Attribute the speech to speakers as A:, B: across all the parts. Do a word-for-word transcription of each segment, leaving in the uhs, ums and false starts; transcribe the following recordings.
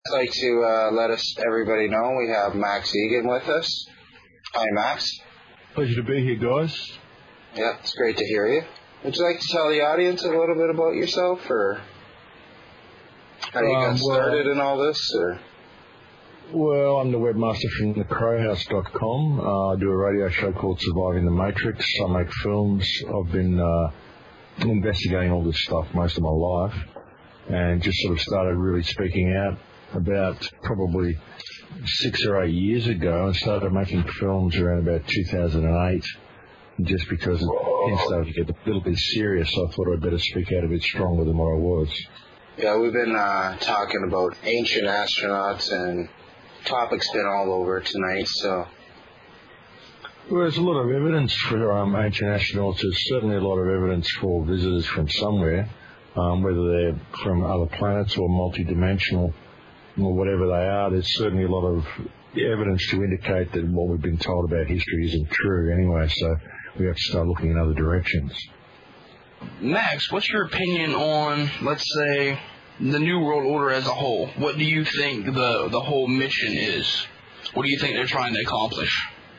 A: I'd like to uh, let us everybody know we have Max Egan with us. Hi, Max.
B: Pleasure to be here, guys.
A: Yeah, it's great to hear you. Would you like to tell the audience a little bit about yourself, or how you
B: um,
A: got started well, in all this? Or?
B: Well, I'm the webmaster from the crow house dot com. Uh, I do a radio show called Surviving the Matrix. I make films. I've been uh, investigating all this stuff most of my life, and just sort of started really speaking out about probably six or eight years ago, and started making films around about two thousand eight, just because it started to get a little bit serious. So I thought I'd better speak out a bit stronger than what I was.
A: Yeah, we've been uh, talking about ancient astronauts, and topic's been all over tonight, so...
B: Well, there's a lot of evidence for um, ancient astronauts. There's certainly a lot of evidence for visitors from somewhere, um, whether they're from other planets or multidimensional or whatever they are. There's certainly a lot of evidence to indicate that what we've been told about history isn't true anyway, so we have to start looking in other directions.
C: Max, what's your opinion on, let's say, the New World Order as a whole? What do you think the, the whole mission is? What do you think they're trying to accomplish?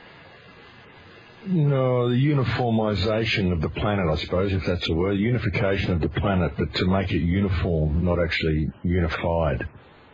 B: No, the uniformization of the planet, I suppose, if that's a word. Unification of the planet, but to make it uniform, not actually unified.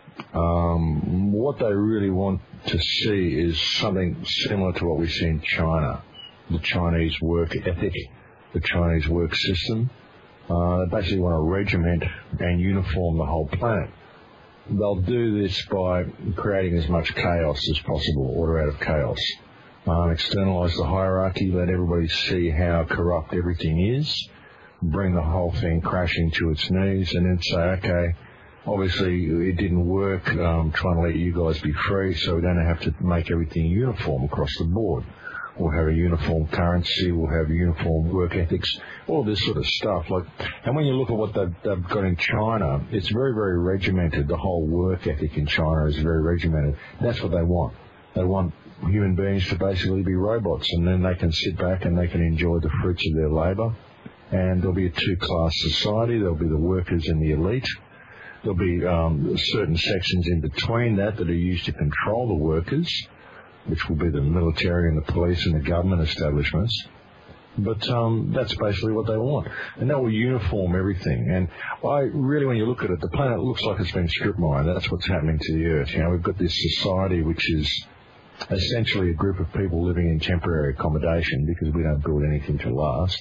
B: Um, what they really want to see is something similar to what we see in China, the Chinese work ethic, the Chinese work system. Uh, they basically want to regiment and uniform the whole planet. They'll do this by creating as much chaos as possible, order out of chaos. Um, externalize the hierarchy, let everybody see how corrupt everything is, bring the whole thing crashing to its knees, and then say, okay, obviously it didn't work um, trying to let you guys be free, so we're going to have to make everything uniform across the board. We'll have a uniform currency, we'll have uniform work ethics, all this sort of stuff. Like, and when you look at what they've, they've got in China, it's very, very regimented. The whole work ethic in China is very regimented. That's what they want. They want human beings to basically be robots, and then they can sit back and they can enjoy the fruits of their labour. And there'll be a two-class society. There'll be the workers and the elite. There'll be um, certain sections in between that that are used to control the workers, which will be the military and the police and the government establishments. But um, that's basically what they want. And that will uniform everything. And I really, when you look at it, the planet looks like it's been strip mined. That's what's happening to the Earth. You know, we've got this society which is essentially a group of people living in temporary accommodation because we don't build anything to last.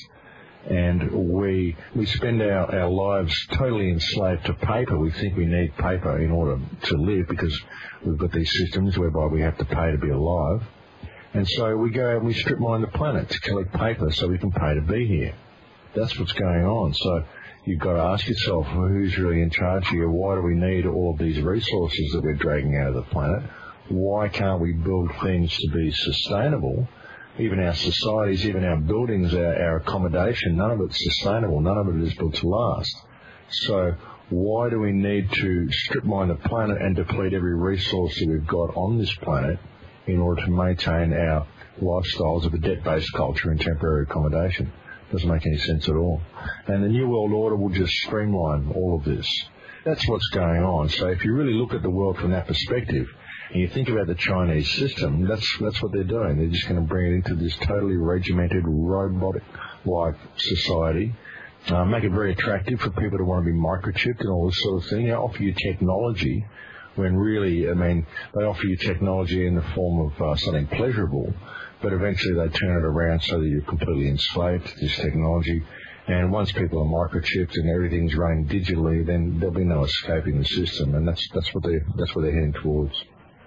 B: And we we spend our, our lives totally enslaved to paper. We think we need paper in order to live because we've got these systems whereby we have to pay to be alive. And so we go out and we strip mine the planet to collect paper so we can pay to be here. That's what's going on. So you've got to ask yourself, well, who's really in charge here? Why do we need all of these resources that we're dragging out of the planet? Why can't we build things to be sustainable? Even our societies, even our buildings, our, our accommodation, none of it's sustainable. None of it is built to last. So why do we need to strip mine the planet and deplete every resource that we've got on this planet in order to maintain our lifestyles of a debt-based culture and temporary accommodation? Doesn't make any sense at all. And the New World Order will just streamline all of this. That's what's going on. So if you really look at the world from that perspective, and you think about the Chinese system, that's that's what they're doing. They're just going to bring it into this totally regimented, robotic-like society, uh, make it very attractive for people to want to be microchipped and all this sort of thing. They offer you technology when really, I mean, they offer you technology in the form of uh, something pleasurable, but eventually they turn it around so that you're completely enslaved to this technology. And once people are microchipped and everything's running digitally, then there'll be no escaping the system, and that's that's what they that's what they're heading towards.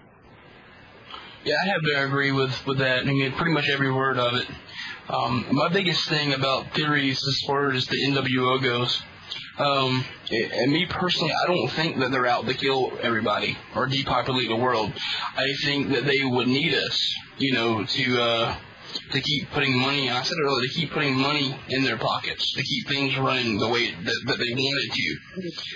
C: Yeah, I have to agree with, with that. I mean, pretty much every word of it. Um, my biggest thing about theories as far as the N W O goes, um, and me personally, I don't think that they're out to kill everybody or depopulate the world. I think that they would need us, you know, to uh, to keep putting money, and I said it earlier, to keep putting money in their pockets, to keep things running the way that, that they want it to.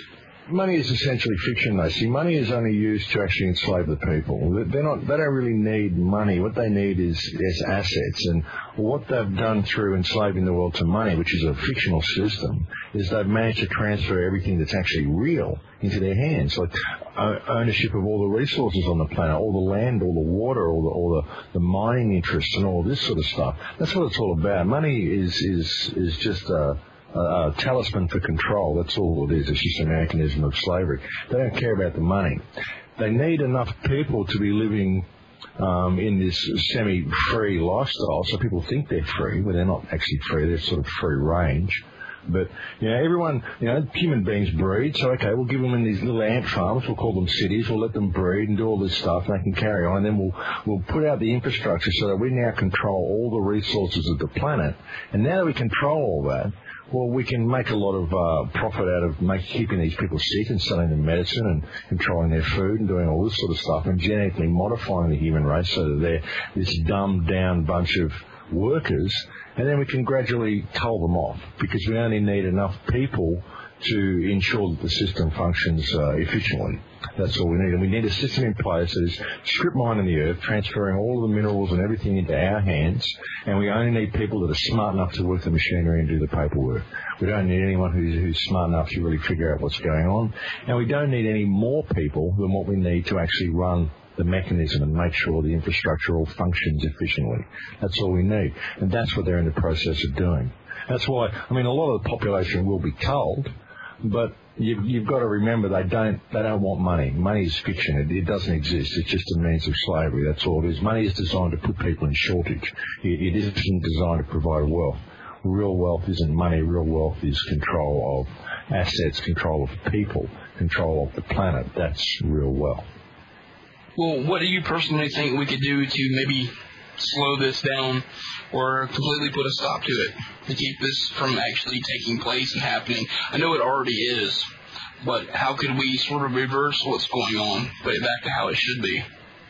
B: money is essentially fiction, though. See, money is only used to actually enslave the people. They're not, they don't really need money. What they need is, is assets. And what they've done through enslaving the world to money, which is a fictional system, is they've managed to transfer everything that's actually real into their hands. Like uh, ownership of all the resources on the planet, all the land, all the water, all the, all the, the mining interests and all this sort of stuff. That's what it's all about. Money is, is, is just a... a talisman for control. That's all it is. It's just a mechanism of slavery. They don't care about the money. They need enough people to be living um, in this semi-free lifestyle, so people think they're free, but they're not actually free. They're sort of free range. But, you know, everyone, you know, human beings breed, so, okay, we'll give them in these little ant farms, we'll call them cities, we'll let them breed and do all this stuff, and they can carry on, and then we'll, we'll put out the infrastructure so that we now control all the resources of the planet. And now that we control all that, well, we can make a lot of uh, profit out of make, keeping these people sick and selling them medicine and controlling their food and doing all this sort of stuff and genetically modifying the human race so that they're this dumbed-down bunch of workers, and then we can gradually cull them off because we only need enough people to ensure that the system functions uh, efficiently. That's all we need. And we need a system in place that is strip mining the earth, transferring all of the minerals and everything into our hands, and we only need people that are smart enough to work the machinery and do the paperwork. We don't need anyone who's, who's smart enough to really figure out what's going on, and we don't need any more people than what we need to actually run the mechanism and make sure the infrastructure all functions efficiently. That's all we need, and that's what they're in the process of doing. That's why, I mean, a lot of the population will be culled, but you've, you've got to remember they don't they don't want money. Money is fiction. It, it doesn't exist. It's just a means of slavery. That's all it is. Money is designed to put people in shortage. It, it isn't designed to provide wealth. Real wealth isn't money. Real wealth is control of assets, control of people, control of the planet. That's real wealth.
C: Well, what do you personally think we could do to maybe slow this down or completely put a stop to it to keep this from actually taking place and happening? I know it already is, but how could we sort of reverse what's going on, put it back to how it should be?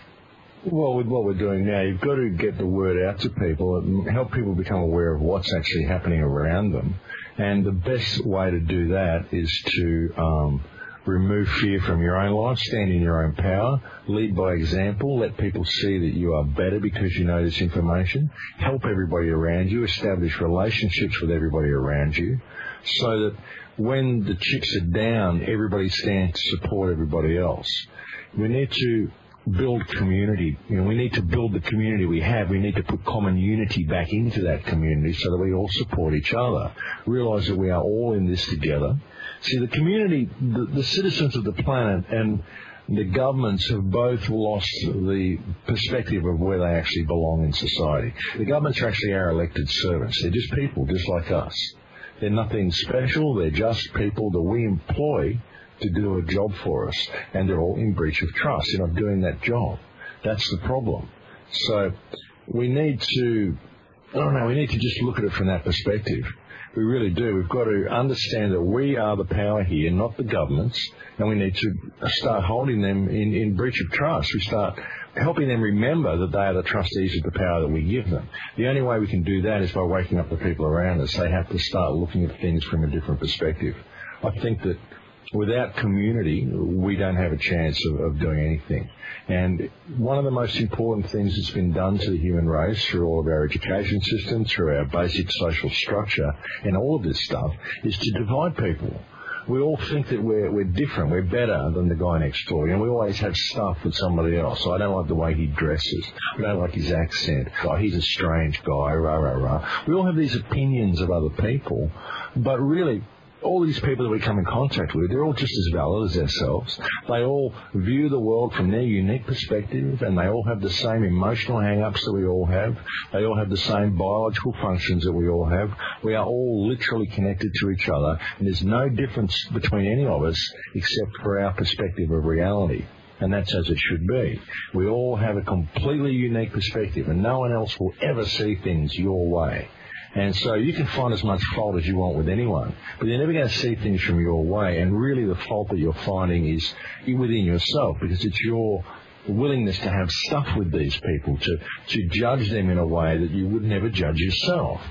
B: Well, with what we're doing now, you've got to get the word out to people and help people become aware of what's actually happening around them. And the best way to do that is to um, remove fear from your own life, stand in your own power, lead by example, let people see that you are better because you know this information, help everybody around you, establish relationships with everybody around you, so that when the chips are down, everybody stands to support everybody else. We need to build community. You know, we need to build the community we have. We need to put common unity back into that community so that we all support each other. Realise that we are all in this together. See, the community, the, the citizens of the planet and the governments have both lost the perspective of where they actually belong in society. The governments are actually our elected servants. They're just people, just like us. They're nothing special. They're just people that we employ to do a job for us, and they're all in breach of trust. They're not doing that job. That's the problem. So we need to, I don't know, we need to just look at it from that perspective. We really do. We've got to understand that we are the power here, not the governments, and we need to start holding them in, in breach of trust. We start helping them remember that they are the trustees of the power that we give them. The only way we can do that is by waking up the people around us. They have to start looking at things from a different perspective. I think that without community, we don't have a chance of, of doing anything. And one of the most important things that's been done to the human race through all of our education system, through our basic social structure, and all of this stuff, is to divide people. We all think that we're, we're different, we're better than the guy next door. You know, we always have stuff with somebody else. I don't like the way he dresses. I don't like his accent. Oh, he's a strange guy, rah, rah, rah. We all have these opinions of other people, but really, all these people that we come in contact with, they're all just as valid as ourselves. They all view the world from their unique perspective, and they all have the same emotional hang-ups that we all have. They all have the same biological functions that we all have. We are all literally connected to each other, and there's no difference between any of us except for our perspective of reality. And that's as it should be. We all have a completely unique perspective, and no one else will ever see things your way. And so you can find as much fault as you want with anyone, but you're never going to see things from your way. And really the fault that you're finding is within yourself, because it's your willingness to have stuff with these people, to, to judge them in a way that you would never judge yourself.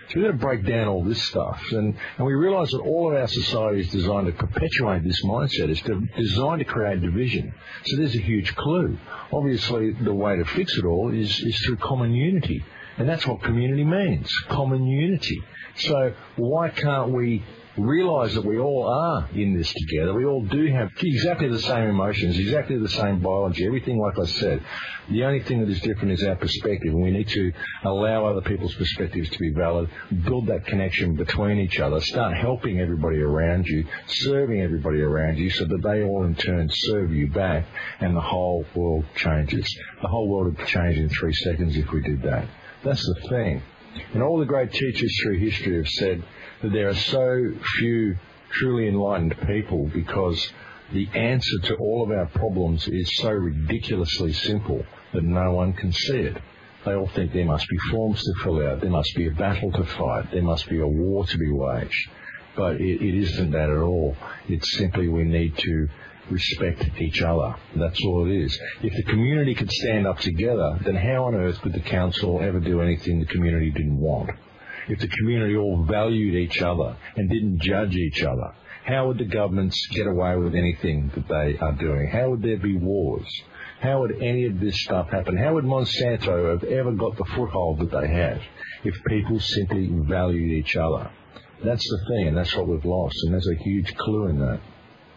B: So we've got to break down all this stuff. And, and we realise that all of our society is designed to perpetuate this mindset. It's to, designed to create division. So there's a huge clue. Obviously, the way to fix it all is, is through common unity. And that's what community means, common unity. So why can't we realise that we all are in this together? We all do have exactly the same emotions, exactly the same biology, everything like I said. The only thing that is different is our perspective, and we need to allow other people's perspectives to be valid, build that connection between each other, start helping everybody around you, serving everybody around you, so that they all in turn serve you back, and the whole world changes. The whole world would change in three seconds if we did that. That's the thing. And all the great teachers through history have said that there are so few truly enlightened people because the answer to all of our problems is so ridiculously simple that no one can see it. They all think there must be forms to fill out, there must be a battle to fight, there must be a war to be waged. But it, it isn't that at all. It's simply we need to respect each other. That's all it is. If the community could stand up together, then how on earth could the council ever do anything the community didn't want? If the community all valued each other and didn't judge each other, how would the governments get away with anything that they are doing? How would there be wars? How would any of this stuff happen? How would Monsanto have ever got the foothold that they have if people simply valued each other? That's the thing, and that's what we've lost, and there's a huge clue in that.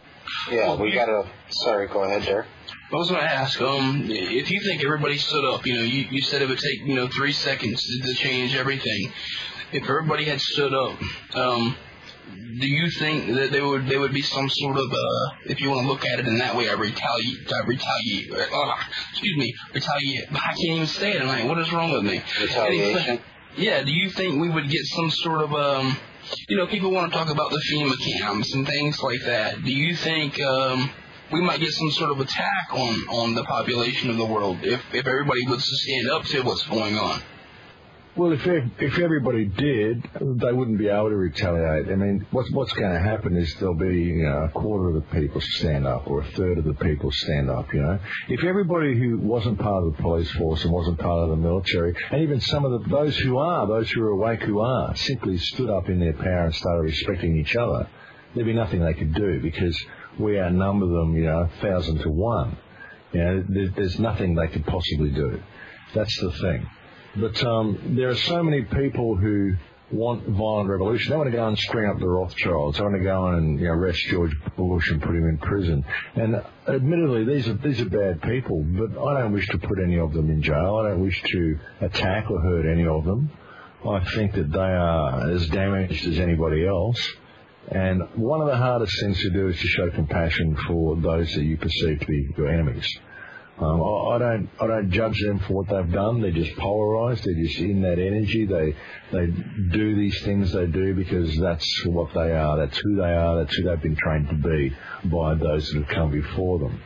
A: Yeah, we gotta. Sorry, go ahead, Derek.
C: I was going to ask, um, if you think everybody stood up, you know, you, you said it would take, you know, three seconds to, to change everything. If everybody had stood up, um, do you think that there would there would be some sort of, uh, if you want to look at it in that way, a retaliate, a retaliate, uh, excuse me, retaliate. I can't even say it tonight. What is wrong with me?
A: Retaliation.
C: Yeah. Do you think we would get some sort of um? You know, people want to talk about the FEMA camps and things like that. Do you think um, we might get some sort of attack on, on the population of the world if, if everybody was to stand up to what's going on?
B: Well, if if everybody did, they wouldn't be able to retaliate. I mean, what's what's going to happen is there'll be, you know, a quarter of the people stand up or a third of the people stand up, you know. If everybody who wasn't part of the police force and wasn't part of the military, and even some of the, those who are, those who are awake who are, simply stood up in their power and started respecting each other, there'd be nothing they could do because we outnumber them, you know, a thousand to one. You know, there, there's nothing they could possibly do. That's the thing. But um, there are so many people who want violent revolution. They want to go and string up the Rothschilds. They want to go and, you know, arrest George Bush and put him in prison. And admittedly, these are these are bad people. But I don't wish to put any of them in jail. I don't wish to attack or hurt any of them. I think that they are as damaged as anybody else. And one of the hardest things to do is to show compassion for those that you perceive to be your enemies. Um, I, I don't, I don't judge them for what they've done. They're just polarised. They're just in that energy. They, they do these things they do because that's what they are. That's who they are. That's who they've been trained to be by those that have come before them.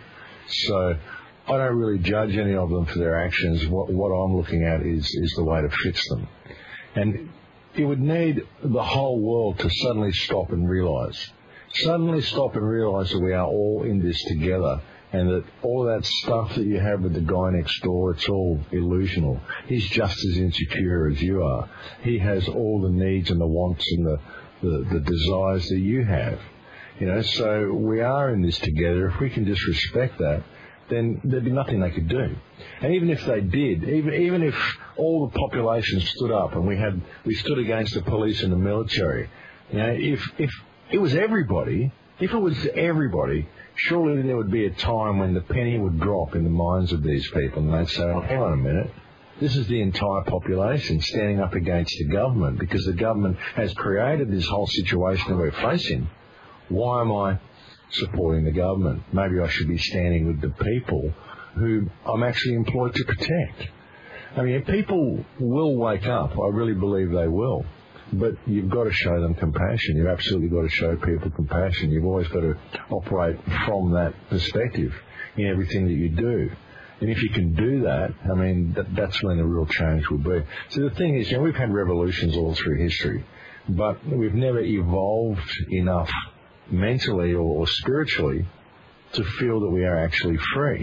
B: So I don't really judge any of them for their actions. What, what I'm looking at is, is the way to fix them. And it would need the whole world to suddenly stop and realise, suddenly stop and realise that we are all in this together. And that all that stuff that you have with the guy next door, it's all illusional. He's just as insecure as you are. He has all the needs and the wants and the, the, the desires that you have. You know, so we are in this together. If we can just respect that, then there'd be nothing they could do. And even if they did, even even if all the population stood up and we had we stood against the police and the military, you know, if if it was everybody, if it was everybody, surely there would be a time when the penny would drop in the minds of these people and they'd say, oh, hang on a minute, this is the entire population standing up against the government because the government has created this whole situation that we're facing. Why am I supporting the government? Maybe I should be standing with the people who I'm actually employed to protect. I mean, people will wake up. I really believe they will. But you've got to show them compassion. You've absolutely got to show people compassion. You've always got to operate from that perspective in everything that you do. And if you can do that, I mean, that, that's when the real change will be. So the thing is, you know, we've had revolutions all through history, but we've never evolved enough mentally or, or spiritually to feel that we are actually free.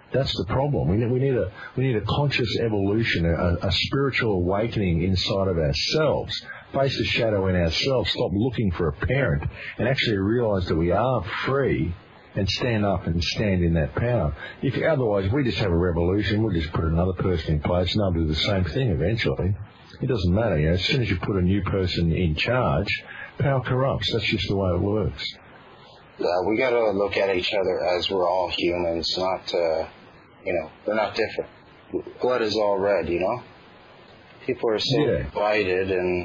B: That's the problem. We need, we need a we need a conscious evolution, a, a spiritual awakening inside of ourselves. Face the shadow in ourselves. Stop looking for a parent and actually realise that we are free, and stand up and stand in that power. If otherwise, we just have a revolution. We'll just put another person in place, and they'll do the same thing eventually. It doesn't matter. You know, as soon as you put a new person in charge, power corrupts. That's just the way it works.
A: Yeah, we got to look at each other as we're all humans, not, uh, you know, we're not different. Blood is all red, you know? People are so
B: yeah.
A: divided and...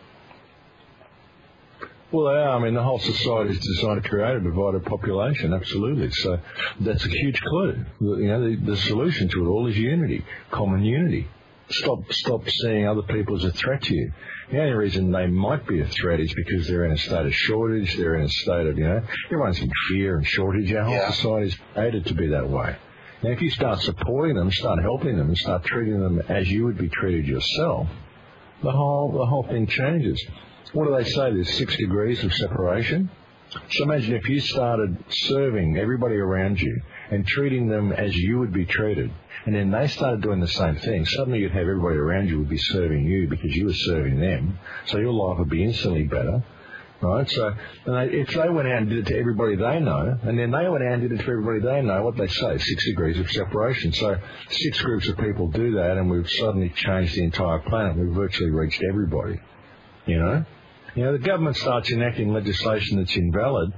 B: Well, they are. I mean, the whole society is designed to create a divided population, absolutely. So that's a huge clue. You know, the, the solution to it all is unity, common unity. Stop stop seeing other people as a threat to you. The only reason they might be a threat is because they're in a state of shortage, they're in a state of, you know, everyone's in fear and shortage. Our whole
A: yeah.
B: society is created to be that way. Now, if you start supporting them, start helping them, and start treating them as you would be treated yourself, the whole the whole thing changes. What do they say? There's six degrees of separation. So imagine if you started serving everybody around you and treating them as you would be treated, and then they started doing the same thing, suddenly you'd have everybody around you would be serving you because you were serving them, so your life would be instantly better, right? So and they, if they went out and did it to everybody they know, and then they went out and did it to everybody they know, what they say, six degrees of separation. So six groups of people do that, and we've suddenly changed the entire planet. We've virtually reached everybody, you know? You know, the government starts enacting legislation that's invalid.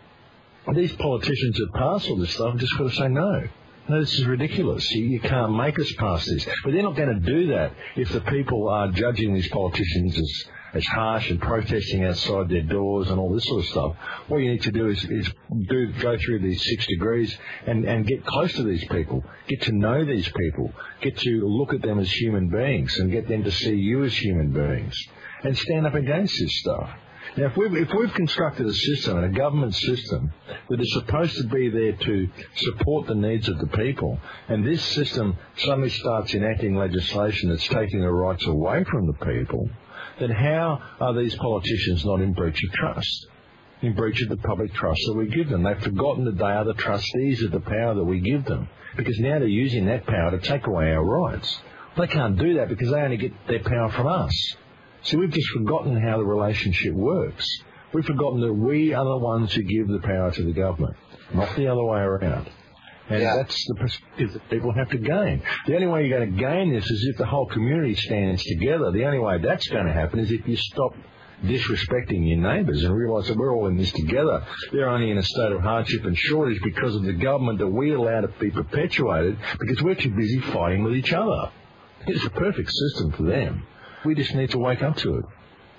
B: These politicians that pass all this stuff have just got to say no. No, this is ridiculous. You, you can't make us pass this. But they're not going to do that if the people are judging these politicians as, as harsh and protesting outside their doors and all this sort of stuff. What you need to do is, is do go through these six degrees and, and get close to these people, get to know these people, get to look at them as human beings and get them to see you as human beings, and stand up against this stuff. Now, if we've, if we've constructed a system, and a government system, that is supposed to be there to support the needs of the people, and this system suddenly starts enacting legislation that's taking the rights away from the people, then how are these politicians not in breach of trust? In breach of the public trust that we give them. They've forgotten that they are the trustees of the power that we give them, because now they're using that power to take away our rights. They can't do that because they only get their power from us. See, we've just forgotten how the relationship works. We've forgotten that we are the ones who give the power to the government, not the other way around. And yeah. that's the perspective that people have to gain. The only way you're going to gain this is if the whole community stands together. The only way that's going to happen is if you stop disrespecting your neighbours and realise that we're all in this together. They're only in a state of hardship and shortage because of the government that we allow to be perpetuated because we're too busy fighting with each other. It's a perfect system for them. We just need to wake up to it.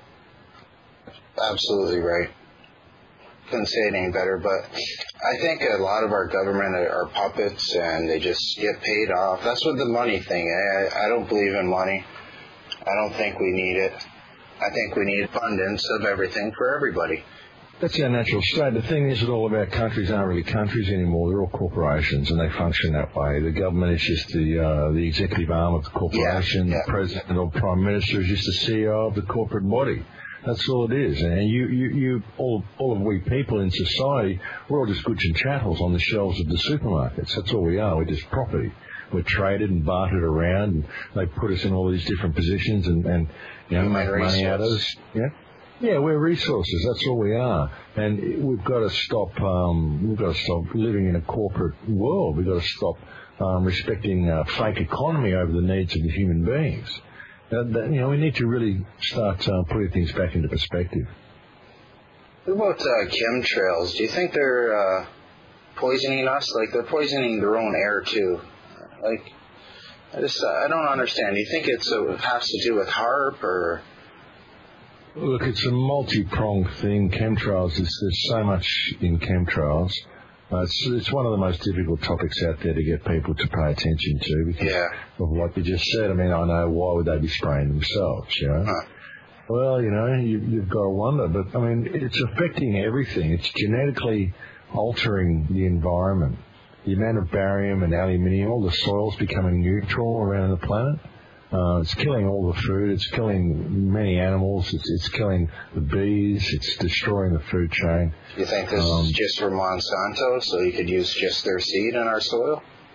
A: Absolutely right. Couldn't say it any better, but I think a lot of our government are, are puppets and they just get paid off. That's what the money thing. I, I don't believe in money. I don't think we need it. I think we need abundance of everything for everybody.
B: That's our natural state. The thing is that all of our countries aren't really countries anymore. They're all corporations, and they function that way. The government is just the uh, the executive arm of the corporation. Yeah, yeah. The president or prime minister is just the C E O of the corporate body. That's all it is. And you, you, you all, all of we people in society, we're all just goods and chattels on the shelves of the supermarkets. That's all we are. We're just property. We're traded and bartered around, and they put us in all these different positions and, and you know, make money out of us. Yeah. Yeah, we're resources. That's all we are, and we've got to stop. Um, we've got to stop living in a corporate world. We've got to stop um, respecting a fake economy over the needs of the human beings. Uh, that, you know, we need to really start uh, putting things back into perspective.
A: What about uh, chemtrails? Do you think they're uh, poisoning us? Like they're poisoning their own air too. Like I just uh, I don't understand. Do you think it's uh, has to do with HAARP or?
B: Look, it's a multi-pronged thing. Chemtrails, there's, there's so much in chemtrails. Uh, it's, it's one of the most difficult topics out there to get people to pay attention to because
A: yeah.
B: of what you just said. I mean, I know, why would they be spraying themselves, you know? Huh. Well, you know, you, you've got to wonder. But, I mean, it's affecting everything. It's genetically altering the environment. The amount of barium and aluminium, all the soil's becoming neutral around the planet. Uh, it's killing all the food. It's killing many animals. It's, it's killing the bees. It's destroying the food chain.
A: You think this um, is just for Monsanto, so you could use just their seed in our soil?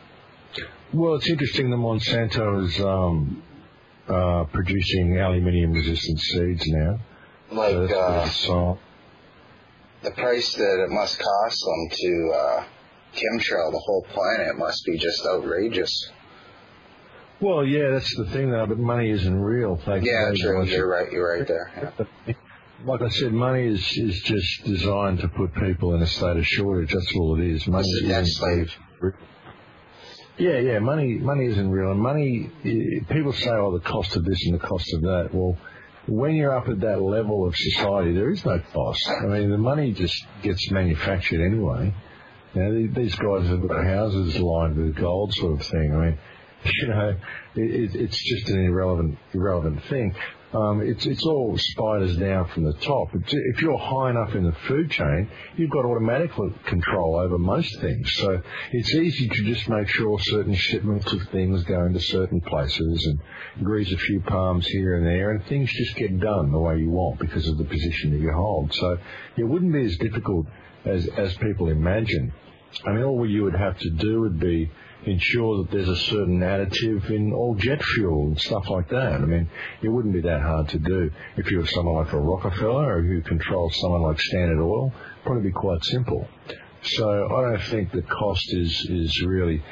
B: Well, it's interesting that Monsanto is um, uh, producing aluminium-resistant seeds now.
A: Like
B: so
A: uh, the price that it must cost them to uh, chemtrail the whole planet must be just outrageous.
B: Well, yeah, that's the thing, though, but money isn't real. Like,
A: yeah, true. You're right. You're right there. Yeah.
B: Like I said, money is, is just designed to put people in a state of shortage. That's all it is. Money
A: it's a debt slave.
B: Yeah, yeah, money money isn't real. And money, people say, oh, the cost of this and the cost of that. Well, when you're up at that level of society, there is no cost. I mean, the money just gets manufactured anyway. You know, these guys have got houses lined with gold sort of thing. I mean, you know, it, it's just an irrelevant irrelevant thing. Um, it's it's all spiders down from the top. If you're high enough in the food chain, you've got automatic control over most things. So it's easy to just make sure certain shipments of things go into certain places and grease a few palms here and there, and things just get done the way you want because of the position that you hold. So it wouldn't be as difficult as as people imagine. I mean, all you would have to do would be ensure that there's a certain additive in all jet fuel and stuff like that. I mean, it wouldn't be that hard to do. If you were someone like a Rockefeller or who controls someone like Standard Oil, it'd probably be quite simple. So I don't think the cost is, is really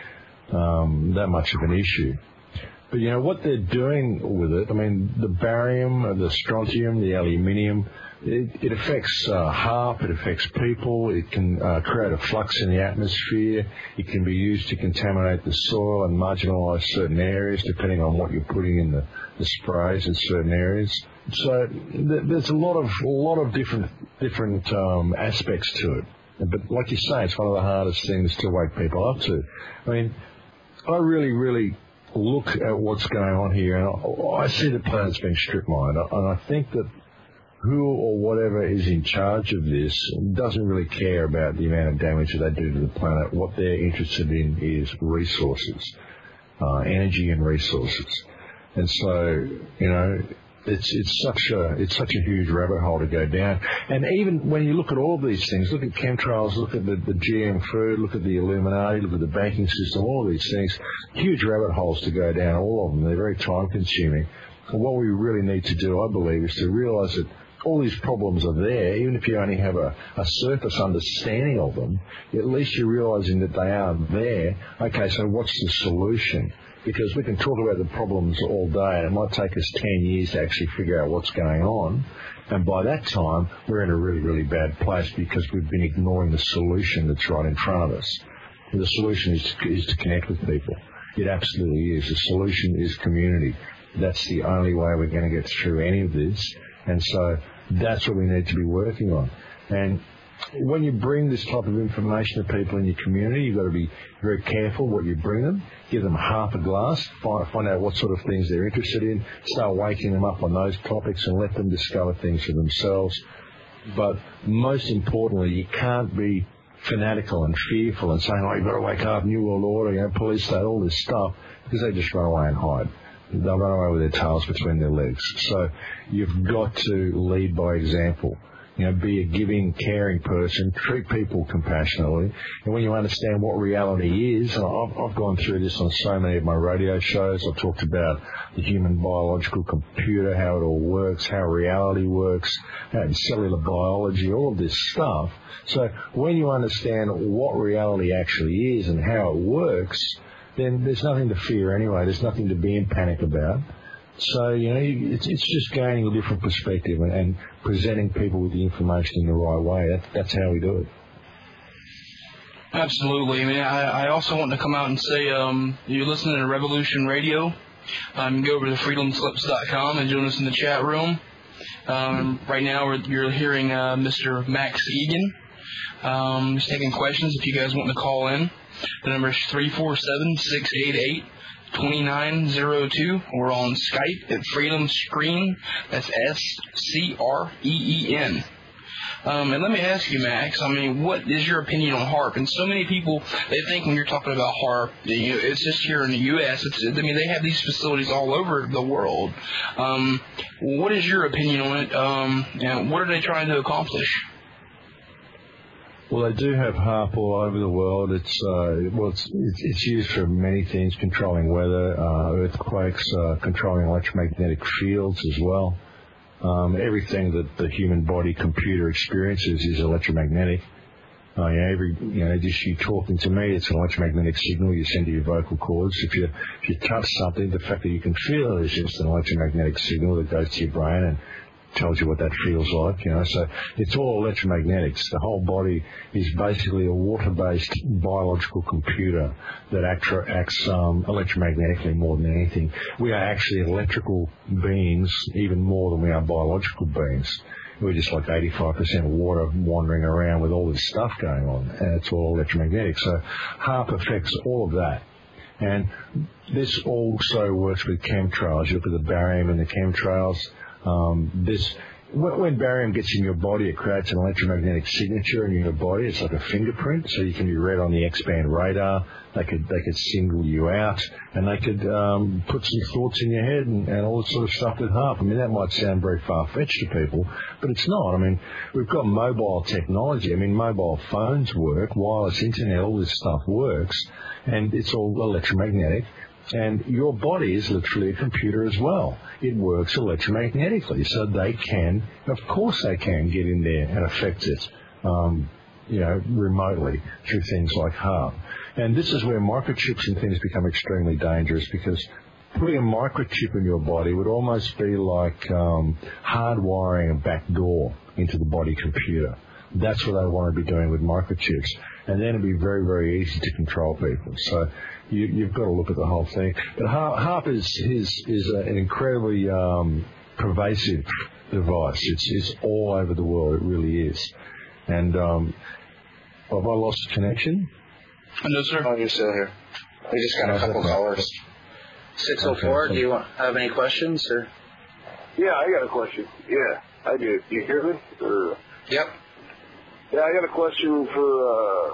B: um, that much of an issue. But, you know, what they're doing with it, I mean, the barium, the strontium, the aluminium, It, it affects uh, HAARP, it affects people, it can uh, create a flux in the atmosphere, it can be used to contaminate the soil and marginalise certain areas depending on what you're putting in the, the sprays in certain areas. So th- there's a lot of a lot of different different um, aspects to it. But like you say, it's one of the hardest things to wake people up to. I mean, I really, really look at what's going on here, and I, I see the planet's being strip mined, and I think that who or whatever is in charge of this doesn't really care about the amount of damage that they do to the planet. What they're interested in is resources, uh, energy and resources. And so, you know, it's it's such a it's such a huge rabbit hole to go down. And even when you look at all these things, look at chemtrails, look at the, the G M food, look at the Illuminati, look at the banking system, all of these things, huge rabbit holes to go down, all of them. They're very time consuming. And what we really need to do, I believe, is to realise that all these problems are there, even if you only have a, a surface understanding of them, at least you're realising that they are there. Okay, so what's the solution? Because we can talk about the problems all day, and it might take us ten years to actually figure out what's going on. And by that time, we're in a really, really bad place because we've been ignoring the solution that's right in front of us. And the solution is to, is to connect with people. It absolutely is. The solution is community. That's the only way we're going to get through any of this. And so that's what we need to be working on. And when you bring this type of information to people in your community, you've got to be very careful what you bring them. Give them half a glass, find, find out what sort of things they're interested in, start waking them up on those topics and let them discover things for themselves. But most importantly, you can't be fanatical and fearful and saying, oh, you've got to wake up, New World Order, you know, police state, all this stuff, because they just run away and hide. They'll run away with their tails between their legs. So you've got to lead by example. You know, be a giving, caring person, treat people compassionately. And when you understand what reality is, and I've, I've gone through this on so many of my radio shows, I've talked about the human biological computer, how it all works, how reality works, and cellular biology, all of this stuff. So when you understand what reality actually is and how it works, then there's nothing to fear anyway. There's nothing to be in panic about. So, you know, it's, it's just gaining a different perspective and, and presenting people with the information in the right way. That, that's how we do it.
C: Absolutely. I mean, I, I also want to come out and say, um, you're listening to Revolution Radio. Um, go over to freedom slips dot com and join us in the chat room. Um, right now, we're, you're hearing uh, Mister Max Egan. Um, he's taking questions if you guys want to call in. The number is three four seven, six eight eight, two nine zero two. We're on Skype at Freedom Screen. That's S C R E E N. Um, and let me ask you, Max, I mean, what is your opinion on HAARP? And so many people, they think when you're talking about HAARP, you know, it's just here in the U S. It's, I mean, they have these facilities all over the world. Um, what is your opinion on it? Um, and what are they trying to accomplish?
B: Well, they do have HAARP all over the world. It's uh, well, it's, it's it's used for many things: controlling weather, uh, earthquakes, uh, controlling electromagnetic fields as well. Um, everything that the human body computer experiences is electromagnetic. Uh, you know, every, you know, just you talking to me, it's an electromagnetic signal you send to your vocal cords. If you if you touch something, the fact that you can feel it is just an electromagnetic signal that goes to your brain and tells you what that feels like. You know, so it's all electromagnetics. The whole body is basically a water-based biological computer that act, acts um, electromagnetically more than anything. We are actually electrical beings even more than we are biological beings. We're just like eighty-five percent water wandering around with all this stuff going on, and it's all electromagnetic. So HAARP affects all of that. And this also works with chemtrails. You look at the barium in the chemtrails. Um, this When barium gets in your body, it creates an electromagnetic signature in your body. It's like a fingerprint, so you can be read on the X-band radar. They could they could single you out, and they could um, put some thoughts in your head and, and all this sort of stuff with HAARP. I mean, that might sound very far-fetched to people, but it's not. I mean, we've got mobile technology. I mean, mobile phones work, wireless internet, all this stuff works, and it's all electromagnetic. And your body is literally a computer as well. It works electromagnetically, so they can, of course they can get in there and affect it, um, you know, remotely through things like HAARP. And this is where microchips and things become extremely dangerous, because putting a microchip in your body would almost be like um, hardwiring a back door into the body computer. That's what they want to be doing with microchips. And then it'd be very, very easy to control people. So you, you've got to look at the whole thing. But HAARP is is, is a, an incredibly um, pervasive device. It's, it's all over the world. It really is. And um, have I lost connection?
C: No, sir.
A: Oh, you're still here. We just got a couple callers. six oh four, okay. Do you want, have any questions? Or?
D: Yeah, I got a question. Yeah, I do. Do you hear me? Or?
A: Yep.
D: Yeah, I got a question for, uh,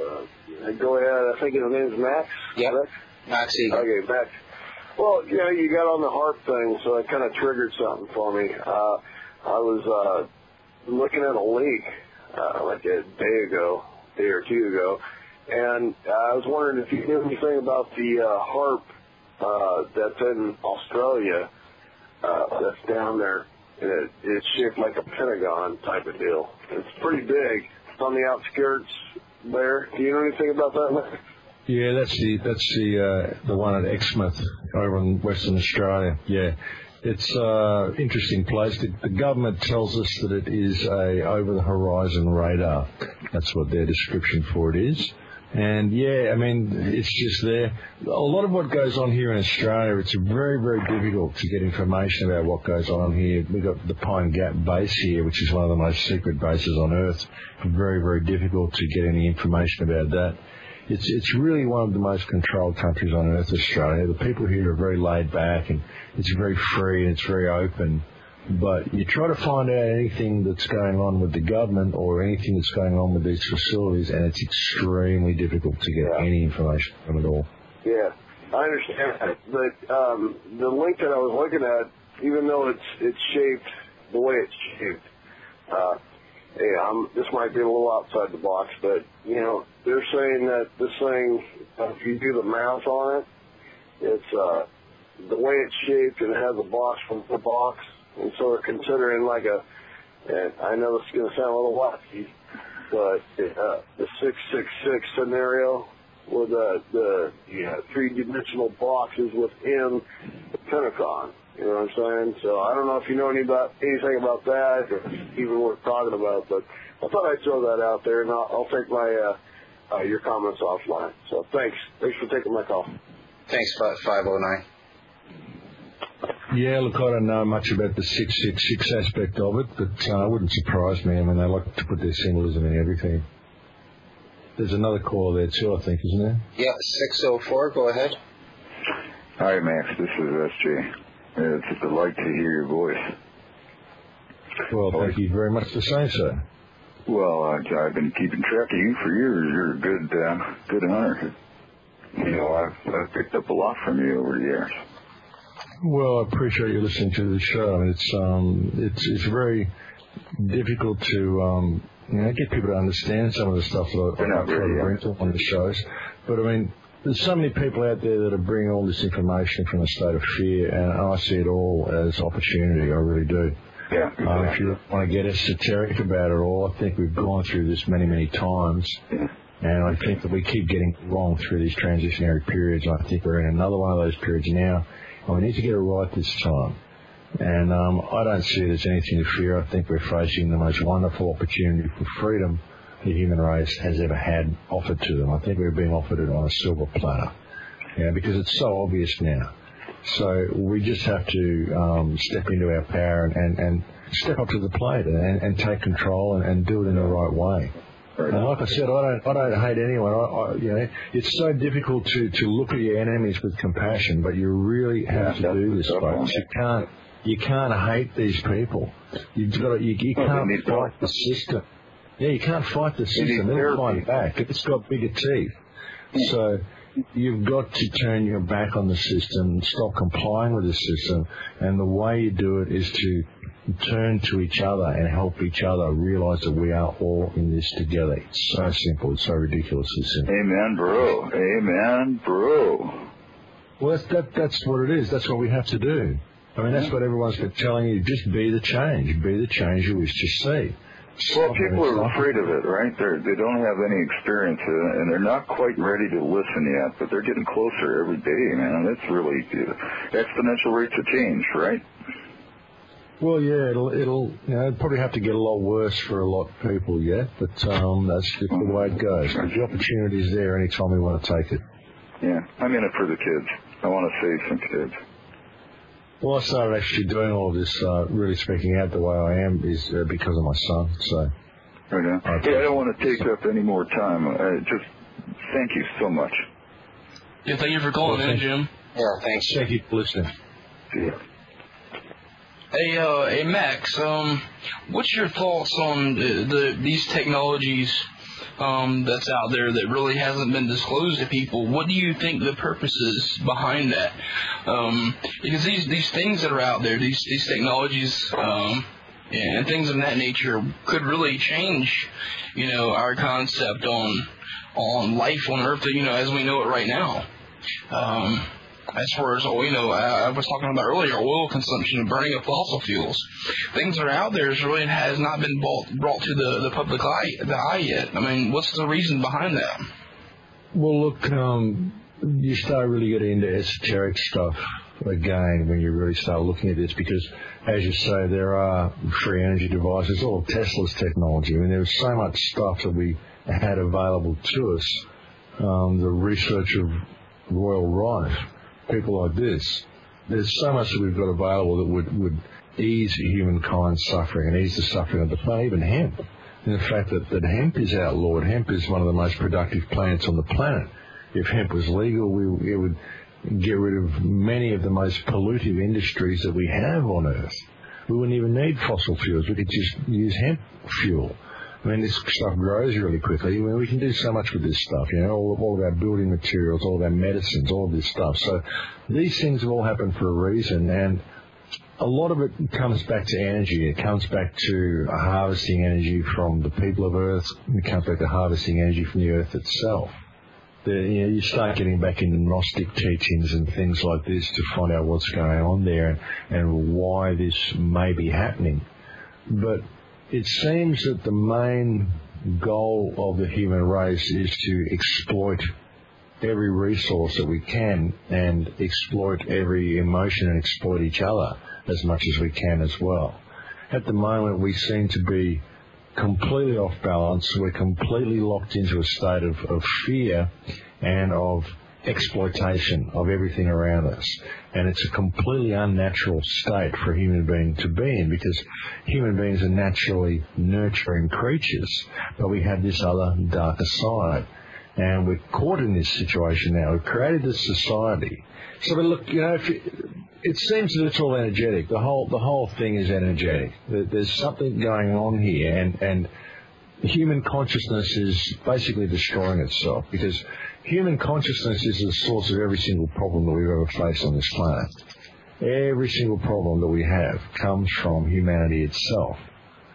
D: uh, go ahead, I think his name's Max?
A: Yep.
D: Max?
A: Max Egan.
D: Okay, Max. Well, you know, you got on the HAARP thing, so it kind of triggered something for me. Uh, I was, uh, looking at a link, uh, like a day ago, day or two ago, and I was wondering if you knew anything about the, uh, HAARP, uh, that's in Australia, uh, that's down there. And it, it's shaped like a pentagon type of deal. It's pretty big. It's on the outskirts there. Do you know anything about that?
B: Yeah, that's the that's the uh, the one at Exmouth over in Western Australia. Yeah, it's an uh, interesting place. The, the government tells us that it is a over the horizon radar. That's what their description for it is. And, yeah, I mean, it's just there. A lot of what goes on here in Australia, it's very, very difficult to get information about what goes on here. We've got the Pine Gap base here, which is one of the most secret bases on Earth. Very, very difficult to get any information about that. It's it's really one of the most controlled countries on Earth, Australia. The people here are very laid back, and it's very free and it's very open. But you try to find out anything that's going on with the government or anything that's going on with these facilities, and it's extremely difficult to get yeah. any information from it all.
D: Yeah, I understand that. But um, the link that I was looking at, even though it's it's shaped the way it's shaped, uh, yeah, I'm, this might be a little outside the box, but, you know, they're saying that this thing, uh, if you do the math on it, it's uh, the way it's shaped, and it has a box from the box. And so we're considering like a, and I know this is going to sound a little wacky, but uh, the six six six scenario with the, the yeah, three-dimensional boxes within the Pentagon. You know what I'm saying? So I don't know if you know any about, anything about that or even worth talking about, but I thought I'd throw that out there, and I'll, I'll take my uh, uh, your comments offline. So thanks. Thanks for taking my call.
A: Thanks, five oh nine.
B: Yeah, look, I don't know much about the six six six aspect of it, but uh, it wouldn't surprise me. I mean, they like to put their symbolism in everything. There's another caller there too, I think, isn't there?
A: Yeah, six oh four, go ahead.
E: Hi, Max, this is S J. It's a delight to hear your voice.
B: Well, thank you very much for saying so.
E: Well, uh, I've been keeping track of you for years. You're a good, uh, good hunter. You know, I've, I've picked up a lot from you over the years.
B: Well, I appreciate you listening to the show. It's um, it's it's very difficult to um, you know, get people to understand some of the stuff that I, I try to bring to one of the shows. But, I mean, there's so many people out there that are bringing all this information from a state of fear, and I see it all as opportunity. I really do.
E: Yeah, exactly.
B: uh, if you want to get esoteric about it all, I think we've gone through this many, many times.
E: Yeah.
B: And I think that we keep getting wrong through these transitionary periods. I think we're in another one of those periods now, and we need to get it right this time. And um, I don't see it as anything to fear. I think we're facing the most wonderful opportunity for freedom the human race has ever had offered to them. I think we're being offered it on a silver platter, yeah, because it's so obvious now. So we just have to um, step into our power and, and, and step up to the plate and, and take control and, and do it in the right way. And like I said, I don't, I don't hate anyone. I, I, you know, it's so difficult to, to look at your enemies with compassion, but you really have to do this, folks. You can't, you can't hate these people. You've got, to, you, you can't fight the system. Yeah, you can't fight the system. It'll fight back. It's got bigger teeth. So you've got to turn your back on the system, stop complying with the system, and the way you do it is to turn to each other and help each other realize that we are all in this together. It's so simple. It's so ridiculously simple.
E: Amen, bro. Amen, bro.
B: Well, that's, that, that's what it is. That's what we have to do. I mean, that's what everyone's been telling you. Just be the change. Be the change you wish to see.
E: Well, people are afraid of it, right? They're, they don't have any experience, uh, and they're not quite ready to listen yet, but they're getting closer every day, man. It's really uh, exponential rates of change, right?
B: Well, yeah, it'll, it'll, you know, it'll probably have to get a lot worse for a lot of people yet, but um, that's just the way it goes. The opportunity's there anytime we want to take it.
E: Yeah, I'm in it for the kids. I want to save some kids.
B: Well, I started actually doing all of this, uh, really speaking out the way I am, is uh, because of my son. So,
E: right on.
B: I
E: Hey, I don't want to take up any more time. Uh, just thank you so much.
C: Yeah, thank you for calling well, in, Jim.
A: Yeah, thanks.
B: Thank you for listening.
E: See ya.
C: Hey, uh, hey, Max. Um, what's your thoughts on the, the these technologies um, that's out there that really hasn't been disclosed to people? What do you think the purpose is behind that? Um, because these these things that are out there, these these technologies um, and things of that nature, could really change, you know, our concept on on life on Earth, you know, as we know it right now. Um, As far as, you know, I was talking about earlier, oil consumption and burning of fossil fuels. Things that are out there is really has not been brought, brought to the, the public eye, the eye yet. I mean, what's the reason behind that?
B: Well, look, um, you start really getting into esoteric stuff again when you really start looking at this because, as you say, there are free energy devices, all of Tesla's technology. I mean, there's so much stuff that we had available to us, um, the research of Royal Rife, people like this. There's so much that we've got available that would, would ease humankind's suffering and ease the suffering of the planet, even hemp. And the fact that, that hemp is outlawed. Hemp is one of the most productive plants on the planet. If hemp was legal, we, it would get rid of many of the most pollutive industries that we have on Earth. We wouldn't even need fossil fuels. We could just use hemp fuel. I mean, this stuff grows really quickly. I mean, we can do so much with this stuff, you know, all, all of our building materials, all of our medicines, all of this stuff. So these things have all happened for a reason, and a lot of it comes back to energy. It comes back to harvesting energy from the people of Earth. It comes back to harvesting energy from the Earth itself. The, you know, you start getting back into Gnostic teachings and things like this to find out what's going on there and, and why this may be happening. But it seems that the main goal of the human race is to exploit every resource that we can and exploit every emotion and exploit each other as much as we can as well. At the moment, we seem to be completely off balance. We're completely locked into a state of, of fear and of exploitation of everything around us. And it's a completely unnatural state for a human being to be in because human beings are naturally nurturing creatures, but we have this other darker side. And we're caught in this situation now. We've created this society. So, but look, you know, if it, it seems that it's all energetic. The whole the whole thing is energetic. There's something going on here, and, and human consciousness is basically destroying itself because human consciousness is the source of every single problem that we've ever faced on this planet. Every single problem that we have comes from humanity itself.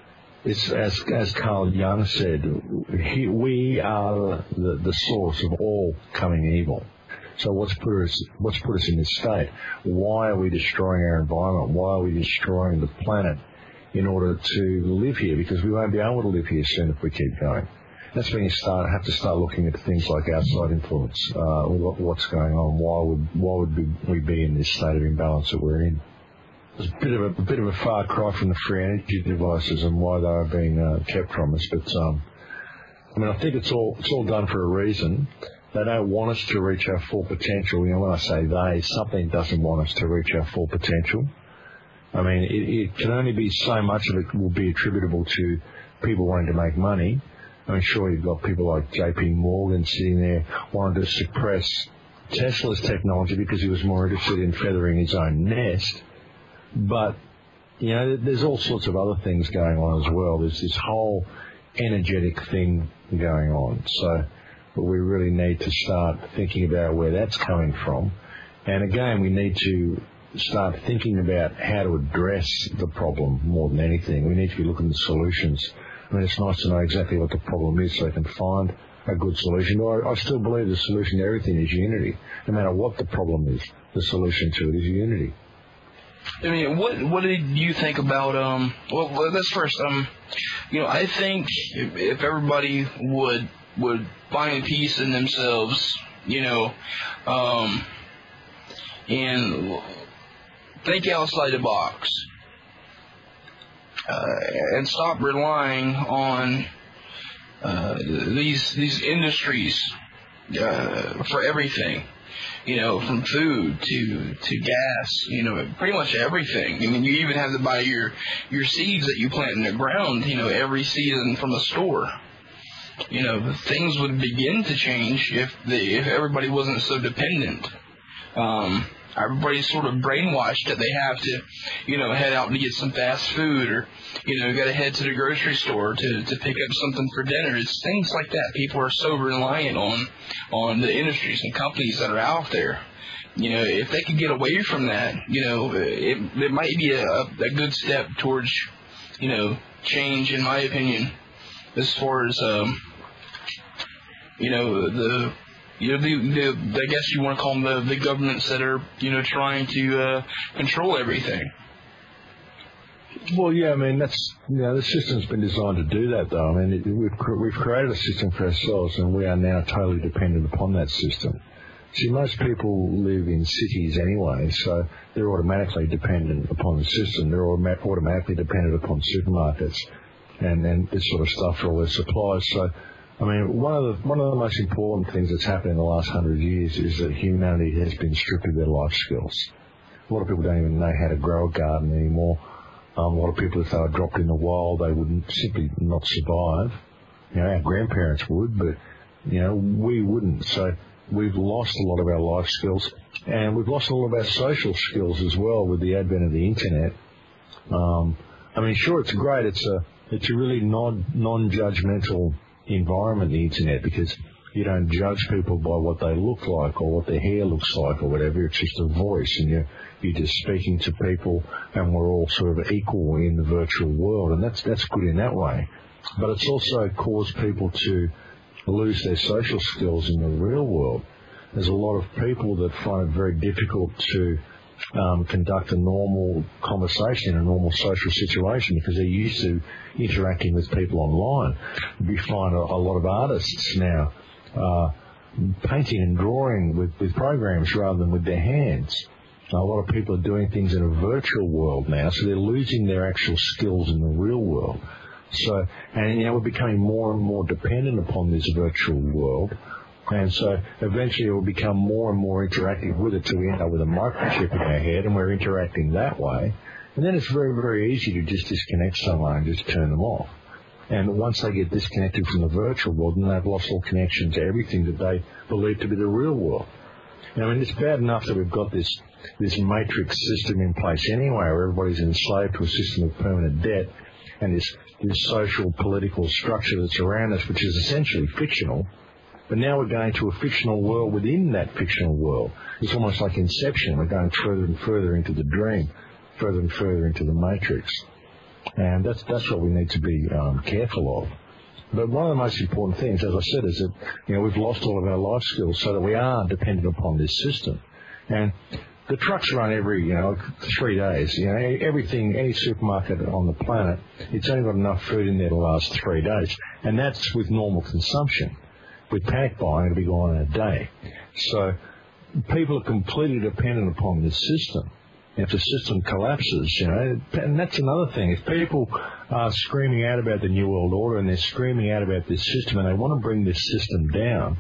B: it's as as Carl Jung said, he, we are the, the source of all coming evil. So what's put us what's put us in this state? Why are we destroying our environment? Why are we destroying the planet in order to live here? Because we won't be able to live here soon if we keep going. That's when you start have to start looking at things like outside influence. Uh, what's going on? Why would why would we be in this state of imbalance that we're in? It's a bit of a, a bit of a far cry from the free energy devices and why they are being uh, kept from us. But um, I mean, I think it's all it's all done for a reason. They don't want us to reach our full potential. You know, when I say they, something doesn't want us to reach our full potential. I mean, it, it can only be so much of it will be attributable to people wanting to make money. I'm sure you've got people like J P Morgan sitting there wanting to suppress Tesla's technology because he was more interested in feathering his own nest. But, you know, there's all sorts of other things going on as well. There's this whole energetic thing going on. So but we really need to start thinking about where that's coming from. And again, we need to start thinking about how to address the problem more than anything. We need to be looking at solutions. I mean, it's nice to know exactly what the problem is so we can find a good solution. But I, I still believe the solution to everything is unity. No matter what the problem is, the solution to it is unity.
C: I mean, what what did you think about, um, well, let's first, um, you know, I think if, if everybody would would find peace in themselves, you know, um, and think outside the box, uh, and stop relying on uh, these these industries uh, for everything. You know, from food to to gas, you know, pretty much everything. I mean, you even have to buy your your seeds that you plant in the ground, you know, every season from the store. You know, things would begin to change if the if everybody wasn't so dependent. Um, everybody's sort of brainwashed that they have to, you know, head out to get some fast food, or, you know, got to head to the grocery store to, to pick up something for dinner. It's things like that. People are so reliant on on the industries and companies that are out there. You know, if they could get away from that, you know, it, it might be a, a good step towards, you know, change, in my opinion, as far as, um, you know, the... You know, the, the, I guess you want to call them the, the governments that are, you know, trying to uh, control everything.
B: Well, yeah, I mean, that's, you know, the system's been designed to do that, though. I mean, it, we've, we've created a system for ourselves, and we are now totally dependent upon that system. See, most people live in cities anyway, so they're automatically dependent upon the system. They're automatically dependent upon supermarkets and, and this sort of stuff for all their supplies. So, I mean, one of the one of the most important things that's happened in the last hundred years is that humanity has been stripped of their life skills. A lot of people don't even know how to grow a garden anymore. Um, a lot of people, if they were dropped in the wild, they would simply not survive. You know, our grandparents would, but, you know, we wouldn't. So we've lost a lot of our life skills, and we've lost a lot of our social skills as well with the advent of the internet. Um, I mean, sure, it's great. It's a it's a really non non-judgmental environment, the internet, because you don't judge people by what they look like or what their hair looks like or whatever. It's just a voice, and you're, you're just speaking to people, and we're all sort of equal in the virtual world, and that's that's good in that way. But it's also caused people to lose their social skills in the real world. There's a lot of people that find it very difficult to Um, conduct a normal conversation in a normal social situation because they're used to interacting with people online. We find a, a lot of artists now uh, painting and drawing with, with programs rather than with their hands. A lot of people are doing things in a virtual world now, so they're losing their actual skills in the real world. So, and you know, we're becoming more and more dependent upon this virtual world. And so eventually it will become more and more interactive with it till we end up with a microchip in our head, and we're interacting that way. And then it's very, very easy to just disconnect someone and just turn them off. And once they get disconnected from the virtual world, then they've lost all connection to everything that they believe to be the real world. And I mean, it's bad enough that we've got this this matrix system in place anyway, where everybody's enslaved to a system of permanent debt, and this, this social, political structure that's around us, which is essentially fictional. But now we're going to a fictional world within that fictional world. It's almost like Inception. We're going further and further into the dream, further and further into the matrix. And that's that's what we need to be um, careful of. But one of the most important things, as I said, is that, you know, we've lost all of our life skills so that we are dependent upon this system. And the trucks run every, you know, three days. You know, everything, any supermarket on the planet, it's only got enough food in there to last three days. And that's with normal consumption. With panic buying, it'll be gone in a day. So people are completely dependent upon this system. If the system collapses, you know, and that's another thing. If people are screaming out about the New World Order and they're screaming out about this system and they want to bring this system down,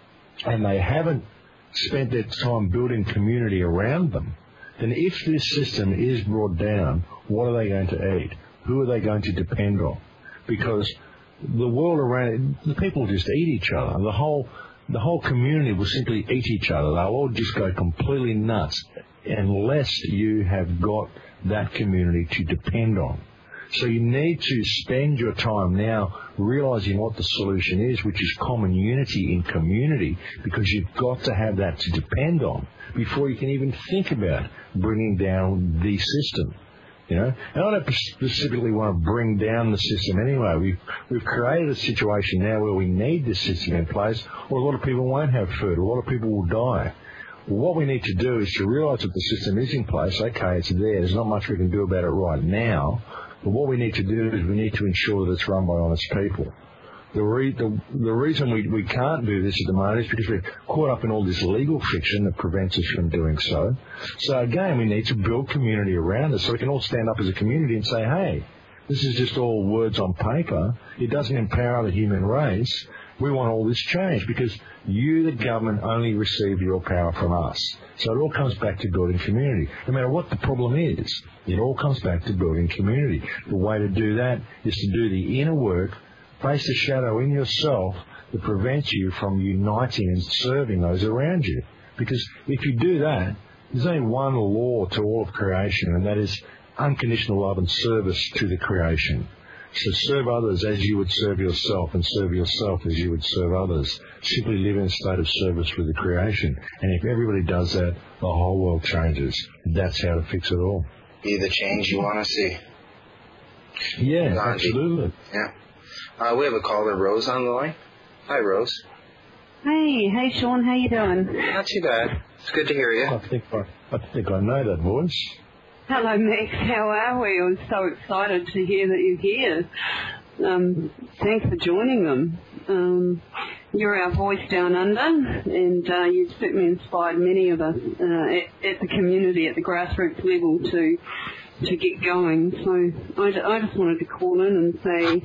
B: and they haven't spent their time building community around them, then if this system is brought down, what are they going to eat? Who are they going to depend on? Because the world around, the people just eat each other. The whole, the whole community will simply eat each other. They'll all just go completely nuts unless you have got that community to depend on. So you need to spend your time now realizing what the solution is, which is common unity in community, because you've got to have that to depend on before you can even think about bringing down the system. You know, and I don't specifically want to bring down the system anyway. We've, we've created a situation now where we need this system in place, or a lot of people won't have food, a lot of people will die. Well, what we need to do is to realize that the system is in place. Okay, it's there. There's not much we can do about it right now. But what we need to do is we need to ensure that it's run by honest people. The, re- the, the reason we, we can't do this at the moment is because we're caught up in all this legal fiction that prevents us from doing so. So again, we need to build community around us so we can all stand up as a community and say, hey, this is just all words on paper. It doesn't empower the human race. We want all this changed because you, the government, only receive your power from us. So it all comes back to building community. No matter what the problem is, it all comes back to building community. The way to do that is to do the inner work, face the shadow in yourself that prevents you from uniting and serving those around you. Because if you do that, there's only one law to all of creation, and that is unconditional love and service to the creation. So serve others as you would serve yourself, and serve yourself as you would serve others. Simply live in a state of service with the creation. And if everybody does that, the whole world changes. That's how to fix it all.
A: Be the change you want to see.
B: Yeah, absolutely.
A: Yeah. Uh, we have a caller, Rose, on the line. Hi, Rose.
F: Hey, hey, Sean, how you doing?
A: Not too bad. It's good to hear you.
B: I think I, I think I know that voice.
F: Hello, Max. How are we? I'm so excited to hear that you're here. Um, thanks for joining them. Um, you're our voice down under, and uh, you've certainly inspired many of us uh, at, at the community, at the grassroots level, to to get going. So I, I just wanted to call in and say,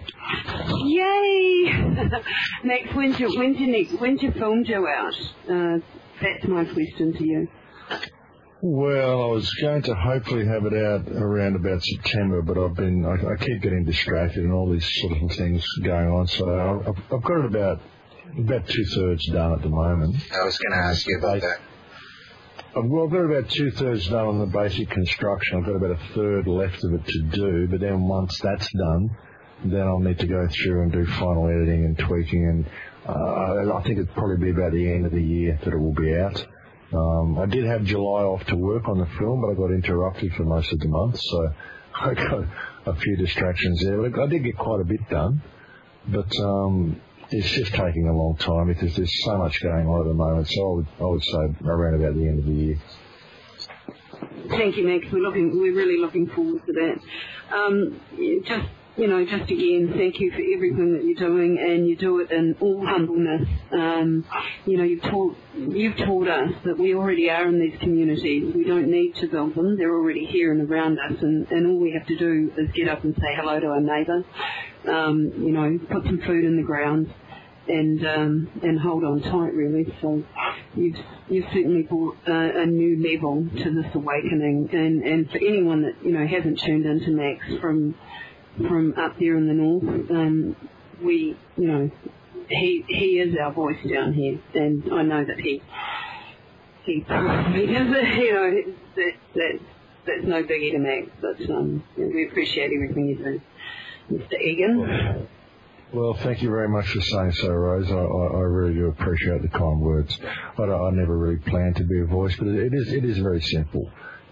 F: yay! Max, when's your, when's your, next, when's your film due out? Uh, that's my question to you.
B: Well, I was going to hopefully have it out around about September, but I've been, I, I keep getting distracted and all these sort of things going on, so I've, I've got it about, about two-thirds done at the moment.
A: I was going to ask you about that.
B: I've, well, I've got about two-thirds done on the basic construction. I've got about a third left of it to do, but then once that's done, then I'll need to go through and do final editing and tweaking, and uh, I think it'll probably be about the end of the year that it will be out. Um, I did have July off to work on the film, but I got interrupted for most of the month, so I got a few distractions there. But I did get quite a bit done, but um, it's just taking a long time because there's so much going on at the moment. So I would, I would say around about the end of the year.
F: Thank you, Max. We're looking, we're really looking forward to that. Um, just. You know, just again, thank you for everything that you're doing, and you do it in all humbleness. Um, you know, you've taught, you've taught us that we already are in these communities. We don't need to build them. They're already here and around us, and, and all we have to do is get up and say hello to our neighbour, um, you know, put some food in the ground, and um, and hold on tight, really. So you've, you've certainly brought uh, a new level to this awakening. And, and for anyone that, you know, hasn't tuned into Max from... from up there in the north, um, we, you know, he he is our voice down here, and I know that he he probably is, you know, that, that, that's no biggie to Max, but um, we appreciate everything you do. Mister Egan?
B: Well, thank you very much for saying so, Rose. I, I, I really do appreciate the kind words. I, I never really planned to be a voice, but it is it is very simple.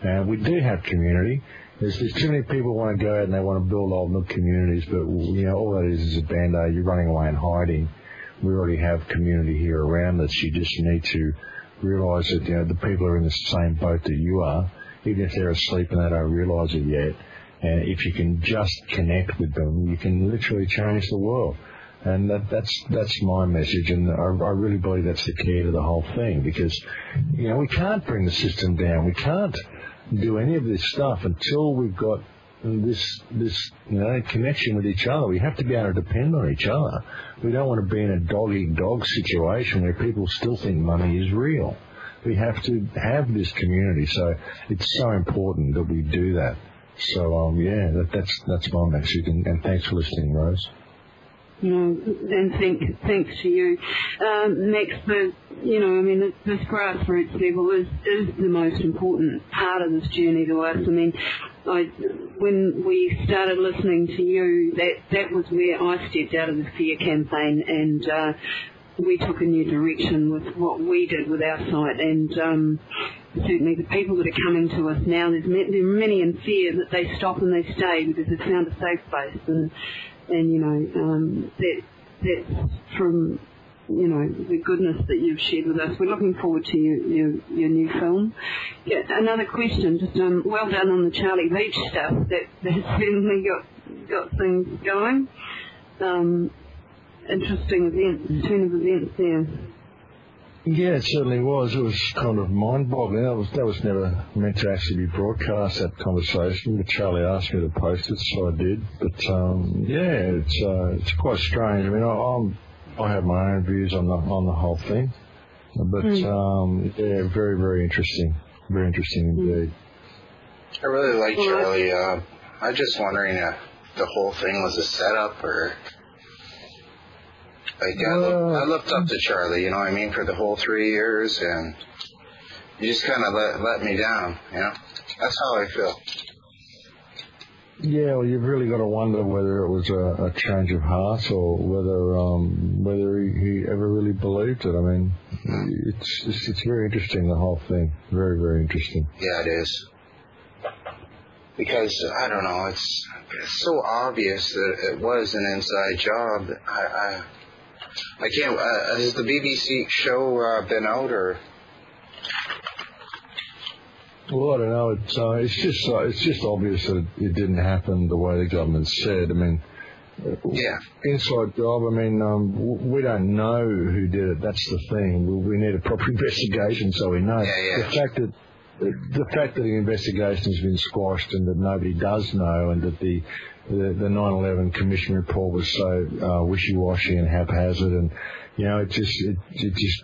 B: And we do have community. There's, there's too many people who want to go out and they want to build old milk communities, but, you know, all that is is a Band-Aid. You're running away and hiding. We already have community here around us. You just need to realise that, you know, the people are in the same boat that you are, even if they're asleep and they don't realise it yet. And if you can just connect with them, you can literally change the world. And that, that's that's my message, and I, I really believe that's the key to the whole thing, because, you know, we can't bring the system down. We can't do any of this stuff until we've got this, this you know, connection with each other. We have to be able to depend on each other. We don't want to be in a dog-eat-dog situation where people still think money is real. We have to have this community, so it's so important that we do that. So, um, yeah, that, that's that's my message, and, and thanks for listening, Rose.
F: You know, and thank, thanks to you. Um, Max, the, you know, I mean, this grassroots level is, is the most important part of this journey to us. I mean, I, when we started listening to you, that, that was where I stepped out of the fear campaign, and uh, we took a new direction with what we did with our site. And um, certainly the people that are coming to us now, there's ma- there are many in fear that they stop and they stay because they've found a safe place. And And, you know, um, that that's from, you know, the goodness that you've shared with us. We're looking forward to your, your, your new film. Yeah, another question, just um, well done on the Charlie Beach stuff. That, that certainly got, got things going. Um, interesting events, turn of events there.
B: Yeah, it certainly was. It was kind of mind-boggling. That was that was never meant to actually be broadcast, that conversation. But Charlie asked me to post it, so I did. But um, yeah, it's uh, it's quite strange. I mean, I, I'm I have my own views on the on the whole thing, but mm. um, yeah, very very interesting, very interesting indeed.
A: I really like Charlie. Uh, I was just wondering if the whole thing was a setup or. Like, I, look, I looked up to Charlie, you know what I mean, for the whole three years, and you just kind of let let me down, you know? That's how I feel.
B: Yeah, well, you've really got to wonder whether it was a, a change of heart or whether um, whether he, he ever really believed it. I mean, mm-hmm. it's, it's it's very interesting, the whole thing. Very, very interesting.
A: Yeah, it is. Because, I don't know, it's, it's so obvious that it was an inside job. I... I I can't. Uh, has the B B C show uh, been out, or?
B: Well, I don't know. It's uh, it's just uh, it's just obvious that it, it didn't happen the way the government said. I mean,
A: yeah,
B: inside job. I mean, um, we don't know who did it. That's the thing. We need a proper investigation so we know.
A: Yeah, yeah.
B: The fact that the fact that the investigation has been squashed and that nobody does know, and that the The, the nine eleven Commission report was so uh, wishy-washy and haphazard, and you know, it just it, it just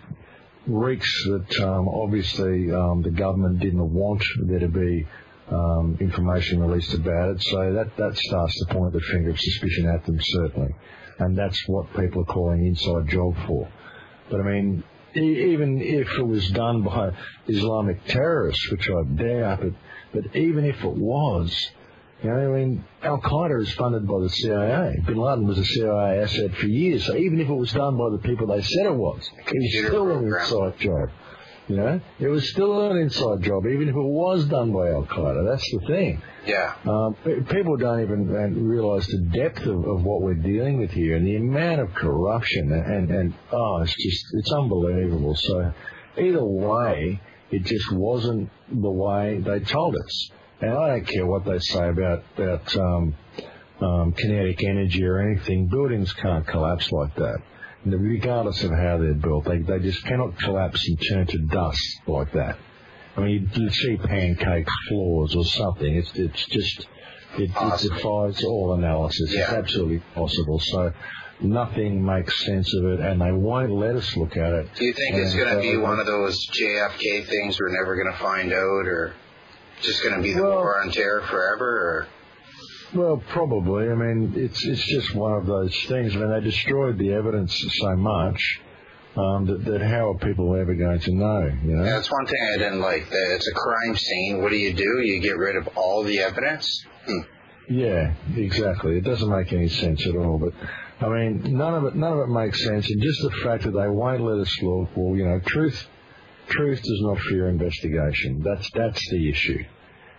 B: reeks that um, obviously um, the government didn't want there to be um, information released about it. So that that starts to point the finger of suspicion at them, certainly, and that's what people are calling inside job for. But I mean, e- even if it was done by Islamic terrorists, which I doubt, but but even if it was. You know, I mean, Al-Qaeda is funded by the C I A. Bin Laden was a C I A asset for years. So even if it was done by the people they said it was, it was still an inside job. You know, it was still an inside job, even if it was done by Al-Qaeda. That's the thing.
A: Yeah.
B: Um, people don't even realise the depth of, of what we're dealing with here and the amount of corruption. And, and, and, oh, it's just, it's unbelievable. So either way, it just wasn't the way they told us. And I don't care what they say about, about um, um, kinetic energy or anything. Buildings can't collapse like that, regardless of how they're built. They they just cannot collapse and turn to dust like that. I mean, you, you see pancake floors or something. It's it's just it, it defies all analysis.
A: Yeah.
B: It's absolutely possible. So nothing makes sense of it, and they won't let us look at it.
A: Do you think
B: and
A: it's going to
B: uh,
A: be one of those J F K things we're never going to find out, or just going to be the
B: well,
A: war on terror forever? Or?
B: Well, probably. I mean, it's it's just one of those things. I mean, they destroyed the evidence so much um, that, that how are people ever going to know, you know?
A: Yeah, that's one thing I didn't like. That it's a crime scene. What do you do? You get rid of all the evidence? Hmm.
B: Yeah, exactly. It doesn't make any sense at all. But, I mean, none of it none of it makes sense. And just the fact that they won't let us look, well, you know, truth... Truth does not fear investigation. That's that's the issue.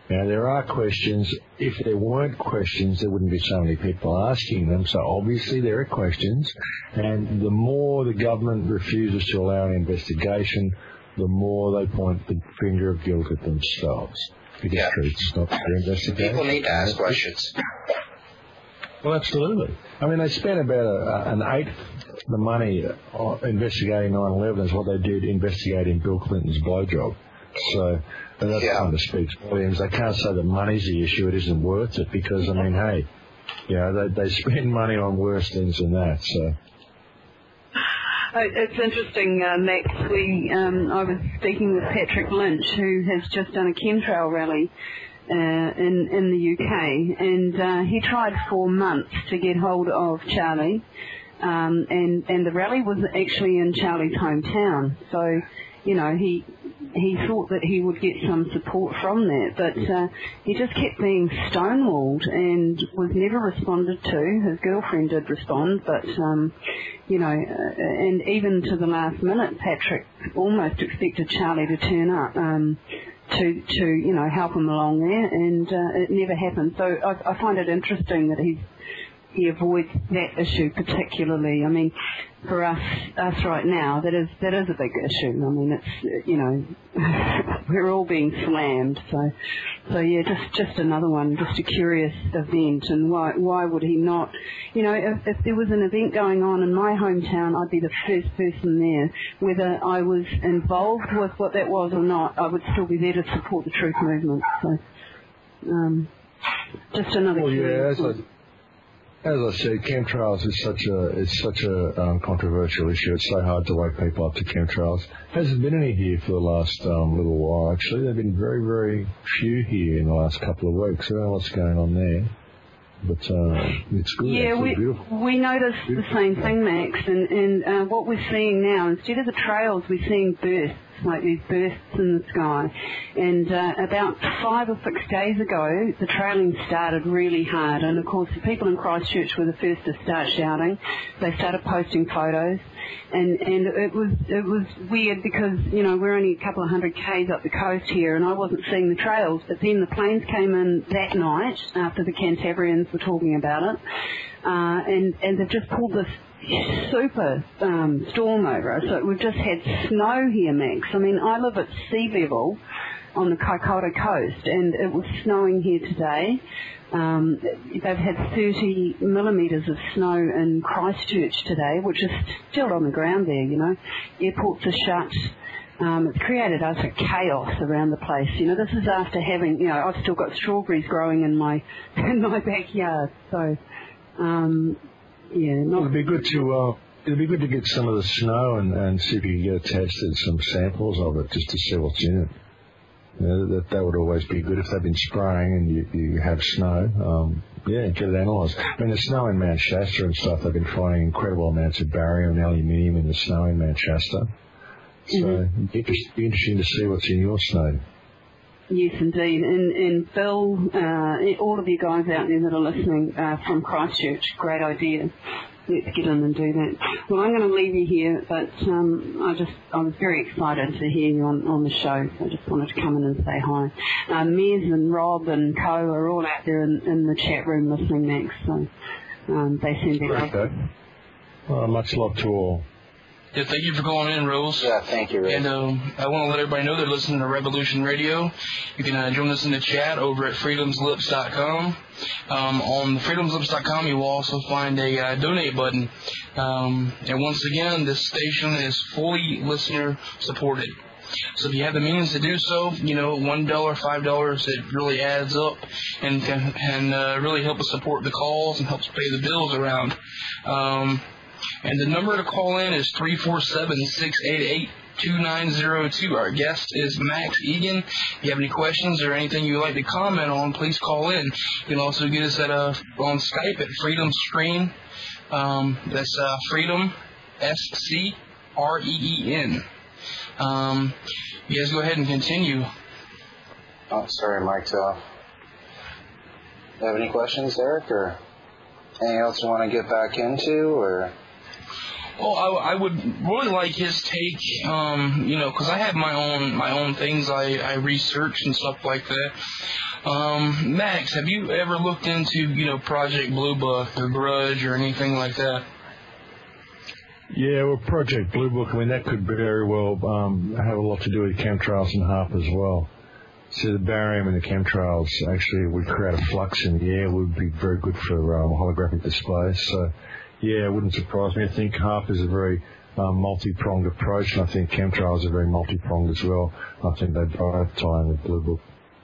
B: Now, there are questions. If there weren't questions, there wouldn't be so many people asking them. So obviously there are questions. And the more the government refuses to allow an investigation, the more they point the finger of guilt at themselves. Because
A: yeah.
B: it's not their investigation.
A: People need to ask questions.
B: Well, absolutely. I mean, they spent about a, an eighth of the money uh, investigating nine eleven is what they did investigating Bill Clinton's blowjob. So that
A: yeah.
B: kind of speaks volumes. They can't say that money's the issue. It isn't worth it because, I mean, hey, you know, they, they spend money on worse things than that. So.
F: It's interesting, uh, Max. We, um, I was speaking with Patrick Lynch, who has just done a chemtrail rally uh, in in the U K, and uh, he tried for months to get hold of Charlie, um, and and the rally was actually in Charlie's hometown. So, you know, he he thought that he would get some support from that, but uh, he just kept being stonewalled and was never responded to. His girlfriend did respond, but. Um, You know, uh, and even to the last minute, Patrick almost expected Charlie to turn up um, to, to you know, help him along there, and uh, it never happened. So I, I find it interesting that he's, he avoids that issue particularly. I mean, for us, us right now, that is that is a big issue. I mean, it's, you know, we're all being slammed. So, so yeah, just just another one, just a curious event. And why why would he not? You know, if, if there was an event going on in my hometown, I'd be the first person there. Whether I was involved with what that was or not, I would still be there to support the truth movement. So, um, just another
B: well,
F: curious
B: yeah,
F: one.
B: As I said, chemtrails is such a it's such a um, controversial issue. It's so hard to wake people up to chemtrails. Hasn't been any here for the last um, little while. Actually, there've been very very few here in the last couple of weeks. I don't know what's going on there, but uh, it's good.
F: Yeah,
B: it's
F: we
B: beautiful.
F: we noticed the same thing, Max. And and uh, what we're seeing now, instead of the trails, we're seeing bursts. Like these bursts in the sky. And uh, about five or six days ago, the trailing started really hard. And of course, the people in Christchurch were the first to start shouting. They started posting photos. And and it was it was weird because, you know, we're only a couple of hundred k's up the coast here, and I wasn't seeing the trails. But then the planes came in that night after the Cantabrians were talking about it. Uh, and, and they've just pulled this super um, storm over us. So we've just had snow here, Max. I mean, I live at sea level on the Kaikoura coast, and it was snowing here today. Um, they've had thirty millimetres of snow in Christchurch today, which is still on the ground there, you know. Airports are shut. Um, it's created utter chaos around the place. You know, this is after having, you know, I've still got strawberries growing in my in my backyard. So, um, yeah, not.
B: It'd be good to uh, it'd be good to get some of the snow and, and see if you can get tested, some samples of it, just to see what's in it. You know, that that would always be good if they've been spraying and you, you have snow. Um, yeah, get it analysed. I mean, the snow in Mount Shasta and stuff, they've been finding incredible amounts of barium and aluminium in the snow in Mount Shasta. So mm-hmm. it'd be interesting to see what's in your snow.
F: Yes, indeed. And, and Bill, uh, all of you guys out there that are listening uh, from Christchurch, great idea. Let's get in and do that. Well, I'm going to leave you here, but um, I just I was very excited to hear you on, on the show. I just wanted to come in and say hi. Uh, Mez and Rob and Co are all out there in, in the chat room listening, Max. So um, they send their love.
B: Okay. Well, much love to all.
C: Yeah, thank you for calling in, Rose.
A: Yeah, thank you, Ray.
C: And um, I want to let everybody know they're listening to Revolution Radio. You can uh, join us in the chat over at freedoms lips dot com. Um, on freedoms lips dot com, you will also find a uh, donate button. Um, and once again, this station is fully listener supported. So if you have the means to do so, you know, one dollar, five dollars, it really adds up and can and, uh, really help us support the calls and helps pay the bills around. Um, And the number to call in is three four seven, six eight eight, two nine zero two. Our guest is Max Egan. If you have any questions or anything you'd like to comment on, please call in. You can also get us at uh, on Skype at Freedom Screen. Um, that's uh, Freedom, S C R E E N. Um, you guys go ahead and continue.
A: Oh, sorry, mic's off. You have any questions, Eric, or anything else you want to get back into, or...
C: Well, I, I would really like his take, um, you know, because I have my own my own things I, I research and stuff like that. Um, Max, have you ever looked into, you know, Project Blue Book or Grudge or anything like that?
B: Yeah, well, Project Blue Book, I mean, that could very well um, have a lot to do with chemtrails and HAARP as well. So the barium and the chemtrails actually would create a flux in the air, would be very good for um, holographic displays. So, yeah, it wouldn't surprise me. I think HAARP is a very um, multi-pronged approach, and I think chemtrails are very multi-pronged as well. I think they'd both tie in with Blue Book.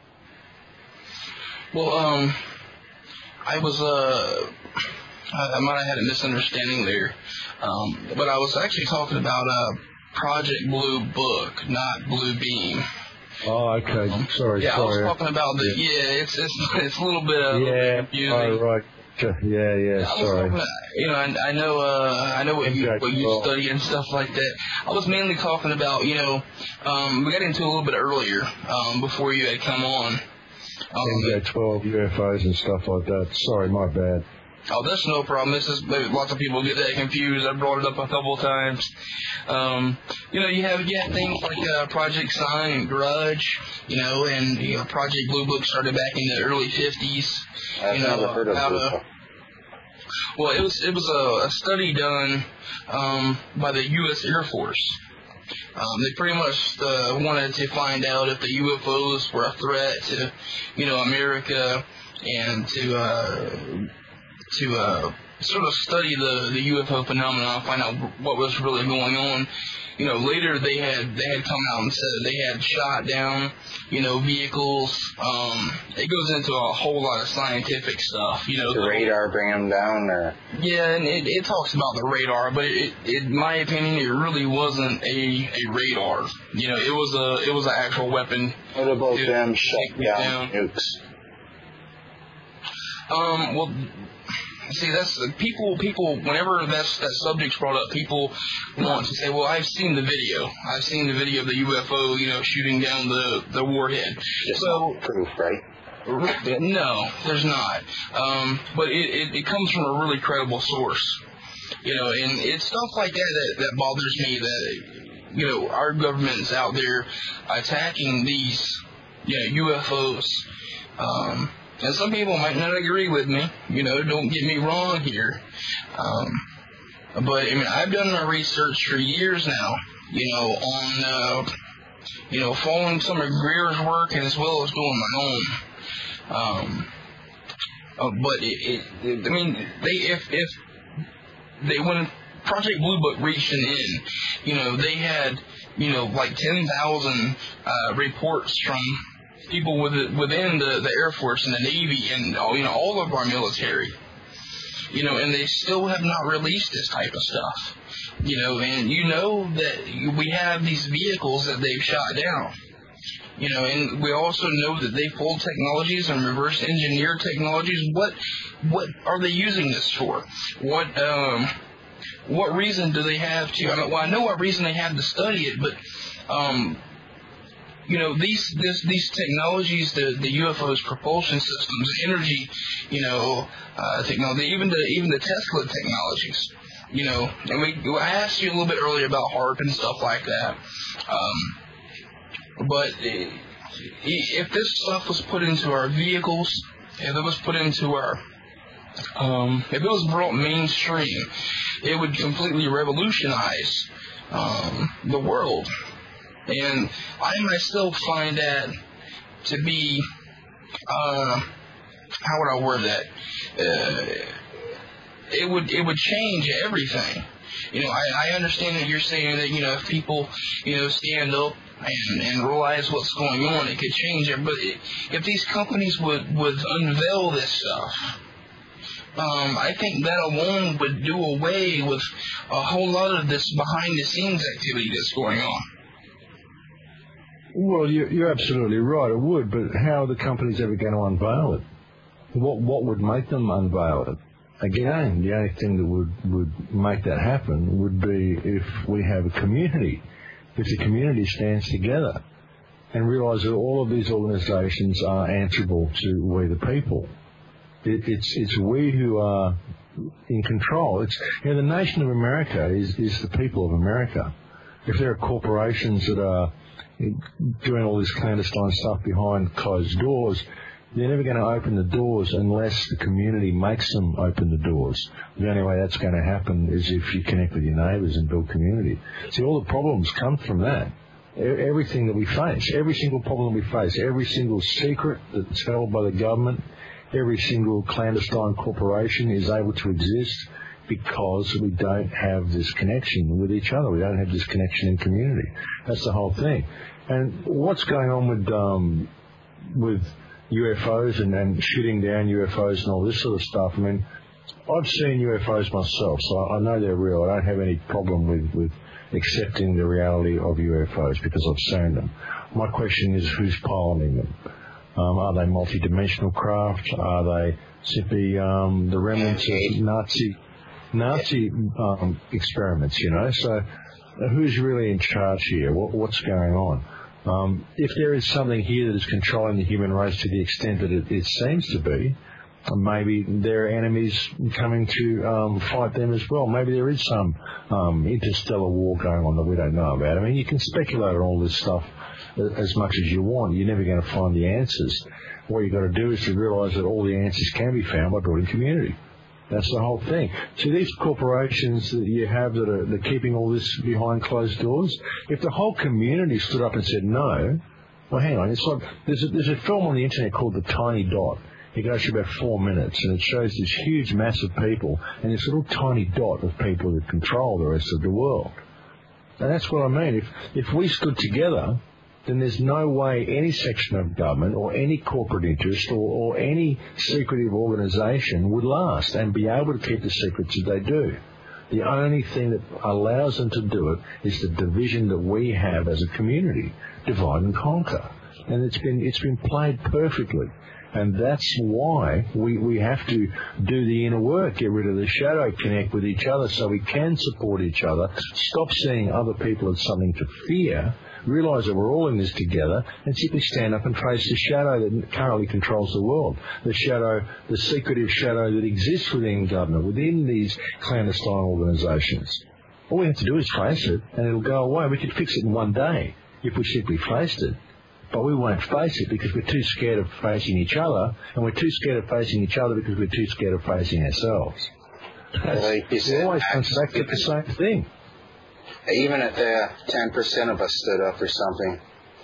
C: Well, um, I was, uh, I might have had a misunderstanding there, um, but I was actually talking about uh, Project Blue Book, not Blue Beam.
B: Oh, okay.
C: Um,
B: sorry,
C: yeah,
B: sorry.
C: I was talking about the, yeah, yeah it's, it's, it's a little bit, uh,
B: yeah,
C: confusing.
B: oh, right. Yeah, yeah,
C: I
B: sorry.
C: About, you know, I, I know, uh, I know what you, what you study and stuff like that. I was mainly talking about, you know, um, we got into a little bit earlier, um, before you had come on. Um,
B: M J twelve, U F Os and stuff like that. Sorry, my bad.
C: Oh, that's no problem. This is lots of people get that confused. I brought it up a couple of times. Um, you know, you have you have things like uh, Project Sign and Grudge. You know, and you know, Project Blue Book started back in the early fifties.
A: I've
C: you know,
A: never heard of Blue Book.
C: Well, it was it was a, a study done um, by the U S Air Force. Um, they pretty much uh, wanted to find out if the U F Os were a threat to, you know, America, and to uh, to uh, sort of study the, the U F O phenomenon, find out what was really going on. You know, later they had they had come out and said that they had shot down, you know, vehicles. Um, it goes into a whole lot of scientific stuff. You know,
A: the radar bring them down, or
C: yeah, and it, it talks about the radar, but it, it, in my opinion, it really wasn't a, a radar. You know, it was a it was an actual weapon.
A: What about them shut down,
C: down
A: nukes?
C: Um, well. See, that's people. People, whenever that's that subject's brought up, people want to say, "Well, I've seen the video. I've seen the video of the U F O, you know, shooting down the the warhead."
A: Just
C: so,
A: not proof, right?
C: No, there's not. Um, but it, it it comes from a really credible source, you know, and it's stuff like that that, that bothers me. That you know, our government's out there attacking these, you know, U F Os. Um, And some people might not agree with me, you know, don't get me wrong here. Um, but, I mean, I've done my research for years now, you know, on, uh, you know, following some of Greer's work and as well as doing my own. Um, uh, but, it, it, it, I mean, they, if, if they, when Project Blue Book reached an end, you know, they had, you know, like ten thousand uh, reports from people within the, the Air Force and the Navy and all, you know, all of our military, you know, and they still have not released this type of stuff, you know, and you know that we have these vehicles that they've shot down, you know, and we also know that they pulled technologies and reverse engineer technologies. What what are they using this for? What um what reason do they have to? I mean, well, I know what reason they have to study it, but um. You know, these this, these technologies, the, the U F Os, propulsion systems, energy, you know, uh, technology, even the even the Tesla technologies, you know. And we I asked you a little bit earlier about HAARP and stuff like that. Um, but if this stuff was put into our vehicles, if it was put into our, um, if it was brought mainstream, it would completely revolutionize um, the world. And I myself find that to be, uh, how would I word that? Uh, it would it would change everything. You know, I, I understand that you're saying that, you know, if people, you know, stand up and, and realize what's going on, it could change it. But it, if these companies would, would unveil this stuff, um, I think that alone would do away with a whole lot of this behind-the-scenes activity that's going on.
B: Well, you're, you're absolutely right. It would, but how are the companies ever going to unveil it? What what would make them unveil it? Again, the only thing that would, would make that happen would be if we have a community, if the community stands together and realize that all of these organizations are answerable to we the people. It, it's it's we who are in control. It's you know the nation of America is is the people of America. If there are corporations that are doing all this clandestine stuff behind closed doors, they're never going to open the doors unless the community makes them open the doors. The only way that's going to happen is if you connect with your neighbours and build community. See, all the problems come from that. Everything that we face, every single problem that we face, every single secret that's held by the government, every single clandestine corporation is able to exist because we don't have this connection with each other. We don't have this connection in community. That's the whole thing. And what's going on with um, with U F Os and, and shooting down U F Os and all this sort of stuff? I mean, I've seen U F Os myself, so I know they're real. I don't have any problem with, with accepting the reality of U F Os because I've seen them. My question is, who's piloting them? Um, are they multi-dimensional craft? Are they simply um, the remnants of Nazi Nazi um, experiments, you know? So uh, who's really in charge here? What, what's going on? Um, if there is something here that is controlling the human race to the extent that it, it seems to be, maybe there are enemies coming to um, fight them as well. Maybe there is some um, interstellar war going on that we don't know about. I mean, you can speculate on all this stuff as much as you want. You're never going to find the answers. What you've got to do is to realise that all the answers can be found by building community. That's the whole thing. So these corporations that you have that are, that are keeping all this behind closed doors, if the whole community stood up and said no, well, hang on. It's like there's a, there's a film on the internet called The Tiny Dot. It goes for about four minutes, and it shows this huge mass of people and this little tiny dot of people that control the rest of the world. And that's what I mean. If if we stood together, then there's no way any section of government or any corporate interest or, or any secretive organisation would last and be able to keep the secrets that they do. The only thing that allows them to do it is the division that we have as a community, divide and conquer. And it's been it's been played perfectly. And that's why we, we have to do the inner work, get rid of the shadow, connect with each other so we can support each other, stop seeing other people as something to fear, realise that we're all in this together, and simply stand up and face the shadow that currently controls the world, the shadow, the secretive shadow that exists within government, within these clandestine organisations. All we have to do is face it, and it'll go away. We could fix it in one day if we simply faced it. But we won't face it because we're too scared of facing each other, and we're too scared of facing each other because we're too scared of facing ourselves. That's, like you said, it always comes back to the same thing.
A: Even if the ten percent of us stood up or something.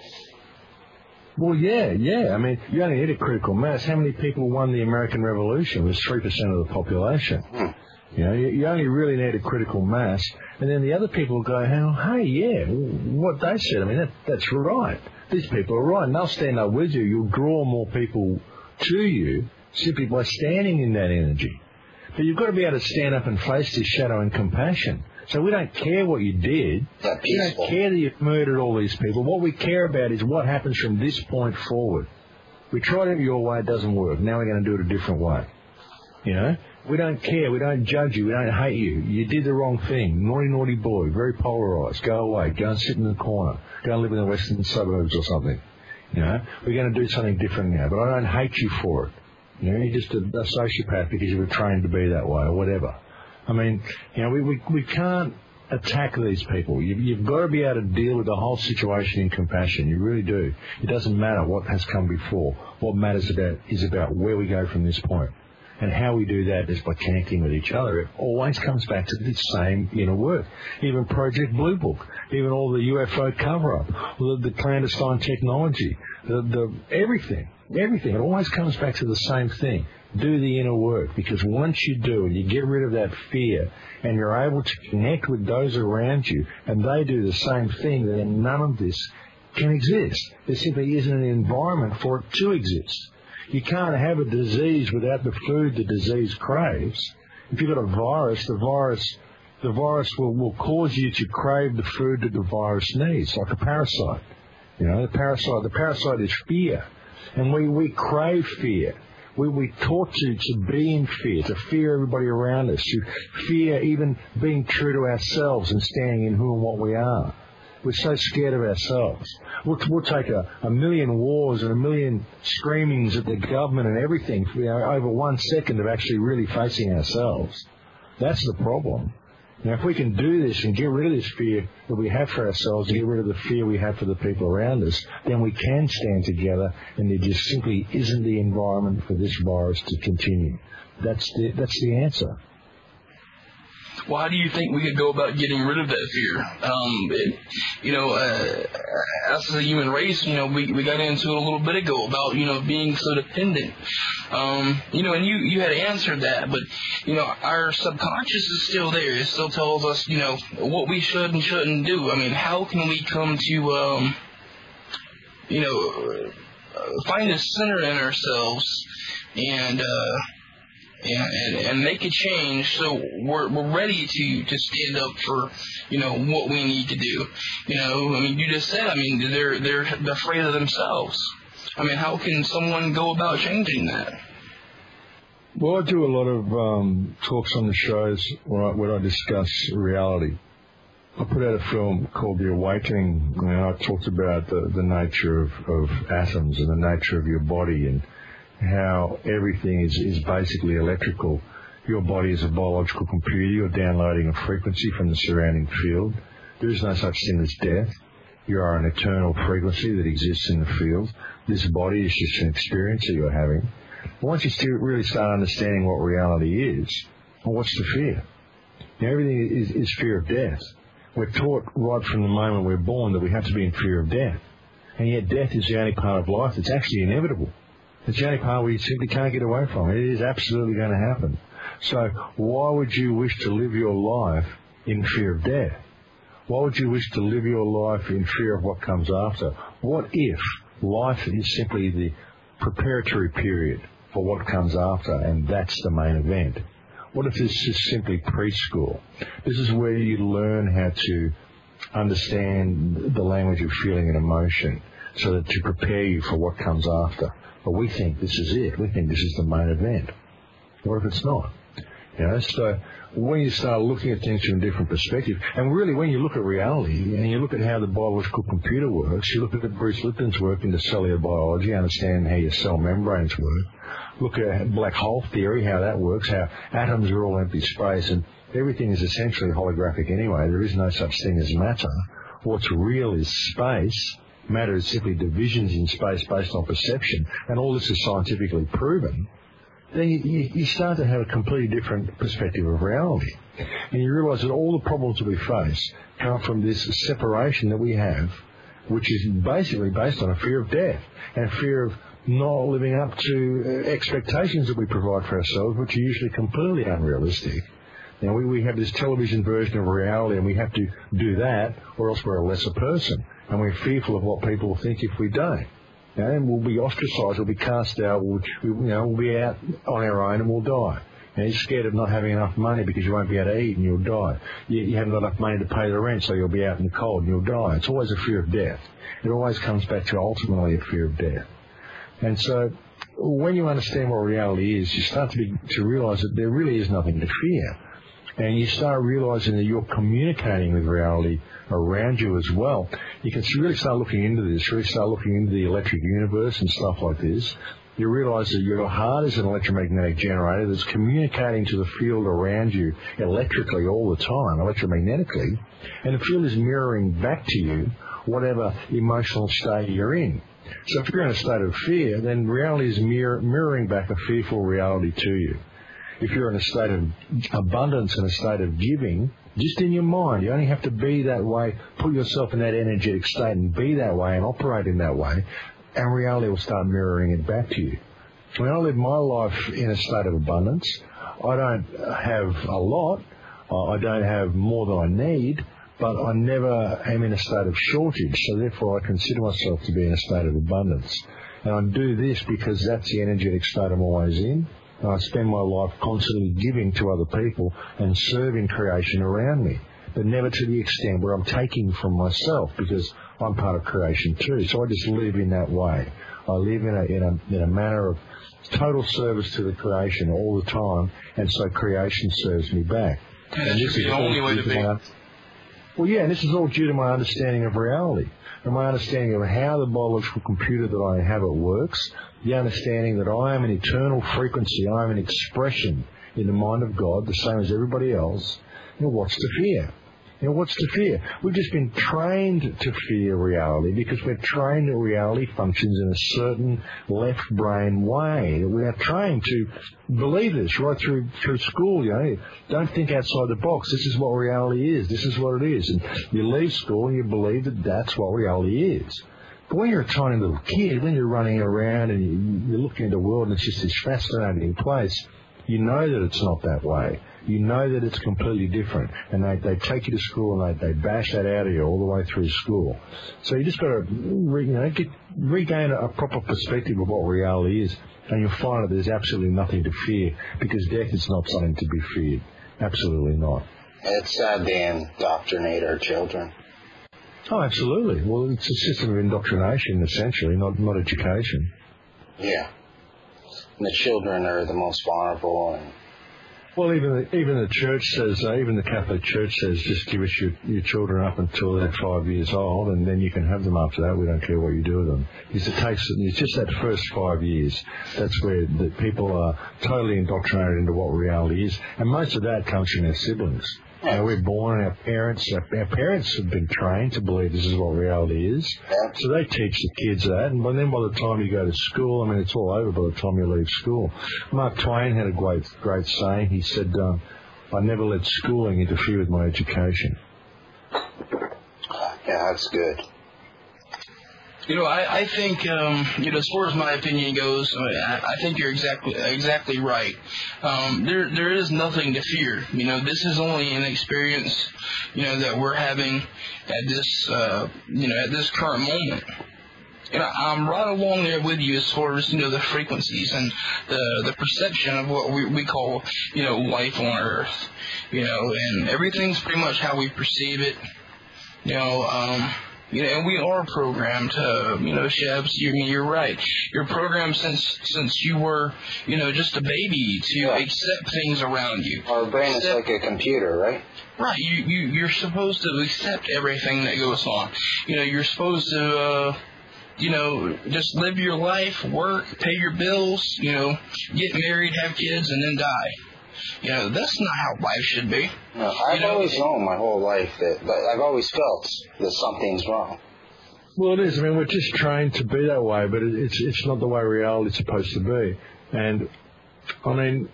B: Well, yeah, yeah. I mean, you only need a critical mass. How many people won the American Revolution? It was three percent of the population. Hmm. You know, you, you only really need a critical mass. And then the other people go, hey, yeah, what they said, I mean, that, that's right. These people are right, and they'll stand up with you. You'll draw more people to you simply by standing in that energy. But you've got to be able to stand up and face this shadow in compassion. So we don't care what you did. We don't care that you've murdered all these people. What we care about is what happens from this point forward. We tried it your way, it doesn't work. Now we're going to do it a different way. You know? We don't care. We don't judge you. We don't hate you. You did the wrong thing. Naughty, naughty boy. Very polarised. Go away. Go and sit in the corner. Go and live in the western suburbs or something. You know, we're going to do something different now. But I don't hate you for it. You know, you're just a, a sociopath because you were trained to be that way or whatever. I mean, you know, we we, we can't attack these people. You, you've got to be able to deal with the whole situation in compassion. You really do. It doesn't matter what has come before. What matters about is about where we go from this point. And how we do that is by connecting with each other. It always comes back to the same inner work. Even Project Blue Book, even all the U F O cover-up, the, the clandestine technology, the, the everything, everything. It always comes back to the same thing. Do the inner work, because once you do and you get rid of that fear and you're able to connect with those around you and they do the same thing, then none of this can exist. There simply isn't an environment for it to exist. You can't have a disease without the food the disease craves. If you've got a virus, the virus the virus will, will cause you to crave the food that the virus needs, like a parasite. You know, the parasite the parasite is fear. And we, we crave fear. We we taught to, to be in fear, to fear everybody around us, to fear even being true to ourselves and standing in who and what we are. We're so scared of ourselves. We'll, we'll take a, a million wars and a million screamings at the government and everything for, you know, over one second of actually really facing ourselves. That's the problem. Now, if we can do this and get rid of this fear that we have for ourselves and get rid of the fear we have for the people around us, then we can stand together, and there just simply isn't the environment for this virus to continue. That's the, that's the answer.
C: Well, how do you think we could go about getting rid of that fear? Um, it, you know, uh, as a human race, you know, we, we got into it a little bit ago about, you know, being so dependent. Um, you know, and you, you had answered that, but, you know, our subconscious is still there. It still tells us, you know, what we should and shouldn't do. I mean, how can we come to, um, you know, find a center in ourselves and, uh, And, and make a change so we're, we're ready to, to stand up for, you know, what we need to do. You know, I mean, you just said, I mean, they're, they're afraid of themselves. I mean, how can someone go about changing that?
B: Well, I do a lot of um, talks on the shows where I, where I discuss reality. I put out a film called The Awakening, and I talked about the, the nature of, of atoms and the nature of your body and how everything is, is basically electrical. Your body is a biological computer. You're downloading a frequency from the surrounding field. There is no such thing as death. You are an eternal frequency that exists in the field. This body is just an experience that you're having. Once you still really start understanding what reality is, well, what's the fear? Now, everything is, is fear of death. We're taught right from the moment we're born that we have to be in fear of death. And yet death is the only part of life that's actually inevitable. It's the only part we simply can't get away from. It is absolutely going to happen. So why would you wish to live your life in fear of death? Why would you wish to live your life in fear of what comes after? What if life is simply the preparatory period for what comes after, and that's the main event? What if this is simply preschool? This is where you learn how to understand the language of feeling and emotion so that to prepare you for what comes after. But we think this is it. We think this is the main event. What if it's not? You know, so when you start looking at things from a different perspective, and really when you look at reality and you look at how the biological computer works, you look at Bruce Lipton's work into cellular biology, understand how your cell membranes work, look at black hole theory, how that works, how atoms are all empty space, and everything is essentially holographic anyway. There is no such thing as matter. What's real is space. Matter is simply divisions in space based on perception, and all this is scientifically proven. Then you, you, you start to have a completely different perspective of reality. And you realize that all the problems that we face come from this separation that we have, which is basically based on a fear of death and a fear of not living up to expectations that we provide for ourselves, which are usually completely unrealistic. Now, we, we have this television version of reality, and we have to do that, or else we're a lesser person. And we're fearful of what people will think if we don't. And we'll be ostracized, we'll be cast out, we'll, we, you know, we'll be out on our own and we'll die. And you're scared of not having enough money because you won't be able to eat and you'll die. You, you haven't got enough money to pay the rent, so you'll be out in the cold and you'll die. It's always a fear of death. It always comes back to ultimately a fear of death. And so when you understand what reality is, you start to, be, to realize that there really is nothing to fear. And you start realizing that you're communicating with reality around you as well. You can really start looking into this, really start looking into the electric universe and stuff like this. You realize that your heart is an electromagnetic generator that's communicating to the field around you electrically all the time, electromagnetically, and the field is mirroring back to you whatever emotional state you're in. So if you're in a state of fear, then reality is mirror, mirroring back a fearful reality to you. If you're in a state of abundance and a state of giving, just in your mind, you only have to be that way, put yourself in that energetic state and be that way and operate in that way, and reality will start mirroring it back to you. When I live my life in a state of abundance, I don't have a lot, I don't have more than I need, but I never am in a state of shortage, so therefore I consider myself to be in a state of abundance. And I do this because that's the energetic state I'm always in. And I spend my life constantly giving to other people and serving creation around me, but never to the extent where I'm taking from myself, because I'm part of creation too. So I just live in that way. I live in a, in a, in a manner of total service to the creation all the time, and so creation serves me back.
C: And, and this is the only way to be.
B: Well, yeah, and this is all due to my understanding of reality and my understanding of how the biological computer that I have it works, the understanding that I am an eternal frequency, I am an expression in the mind of God, the same as everybody else. You know, what's to fear? You know, what's to fear? We've just been trained to fear reality because we're trained that reality functions in a certain left brain way. We are trained to believe this right through through school. You know, don't think outside the box. This is what reality is. This is what it is. And you leave school and you believe that that's what reality is. But when you're a tiny little kid, when you're running around and you, you're looking at the world and it's just this fascinating place, you know that it's not that way. You know that it's completely different. And they, they take you to school and they, they bash that out of you all the way through school. So you just got to re, you know, get, regain a, a proper perspective of what reality is. And you'll find that there's absolutely nothing to fear because death is not something to be feared. Absolutely not.
A: It's sad they indoctrinate our children.
B: Oh, absolutely. Well, it's a system of indoctrination, essentially, not, not education.
A: Yeah. And the children are the most vulnerable. And
B: well, even the, even the church says, uh, even the Catholic Church says, just give us your, your children up until they're five years old, and then you can have them after that. We don't care what you do with them. Because it takes, it's just that first five years. That's where the people are totally indoctrinated into what reality is, and most of that comes from their siblings. You know, we're born, and our parents, our, our parents have been trained to believe this is what reality is. So they teach the kids that, and then by the time you go to school, I mean, it's all over by the time you leave school. Mark Twain had a great, great saying. He said, um, I never let schooling interfere with my education.
A: Yeah, that's good.
C: You know, I, I think, um, you know, as far as my opinion goes, I, I think you're exactly exactly right. Um, there there is nothing to fear. You know, this is only an experience, you know, that we're having at this, uh, you know, at this current moment. You know, I'm right along there with you as far as, you know, the frequencies and the the perception of what we, we call, you know, life on Earth. You know, and everything's pretty much how we perceive it. You know, um... You know, and we are programmed to, you know, Shebs, you, I mean, you're right. You're programmed since since you were, you know, just a baby to yeah. accept things around you.
A: Our brain accept, is like a computer, right?
C: Right. You, you, you're supposed to accept everything that goes on. You know, you're supposed to, uh, you know, just live your life, work, pay your bills, you know, get married, have kids, and then die. You know, that's not how life should be.
A: No, I've you know, always known my whole life that, but I've always felt that something's wrong.
B: Well, it is. I mean, we're just trained to be that way, but it's it's not the way reality's supposed to be. And, I mean,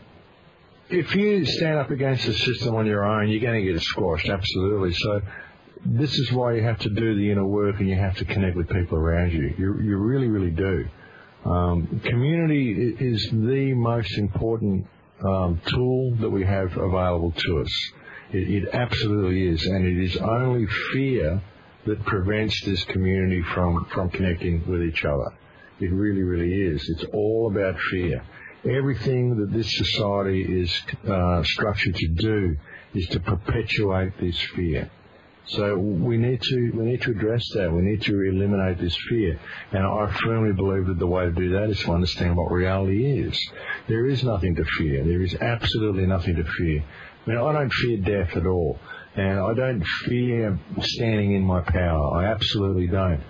B: if you stand up against the system on your own, you're going to get squashed, absolutely. So this is why you have to do the inner work and you have to connect with people around you. You, you really, really do. Um, community is the most important Um, tool that we have available to us. It, it absolutely is, and it is only fear that prevents this community from, from connecting with each other. It really, really is. It's all about fear. Everything that this society is uh, structured to do is to perpetuate this fear. So we need to we need to address that. We need to eliminate this fear. And I firmly believe that the way to do that is to understand what reality is. There is nothing to fear. There is absolutely nothing to fear. I mean, I don't fear death at all. And I don't fear standing in my power. I absolutely don't.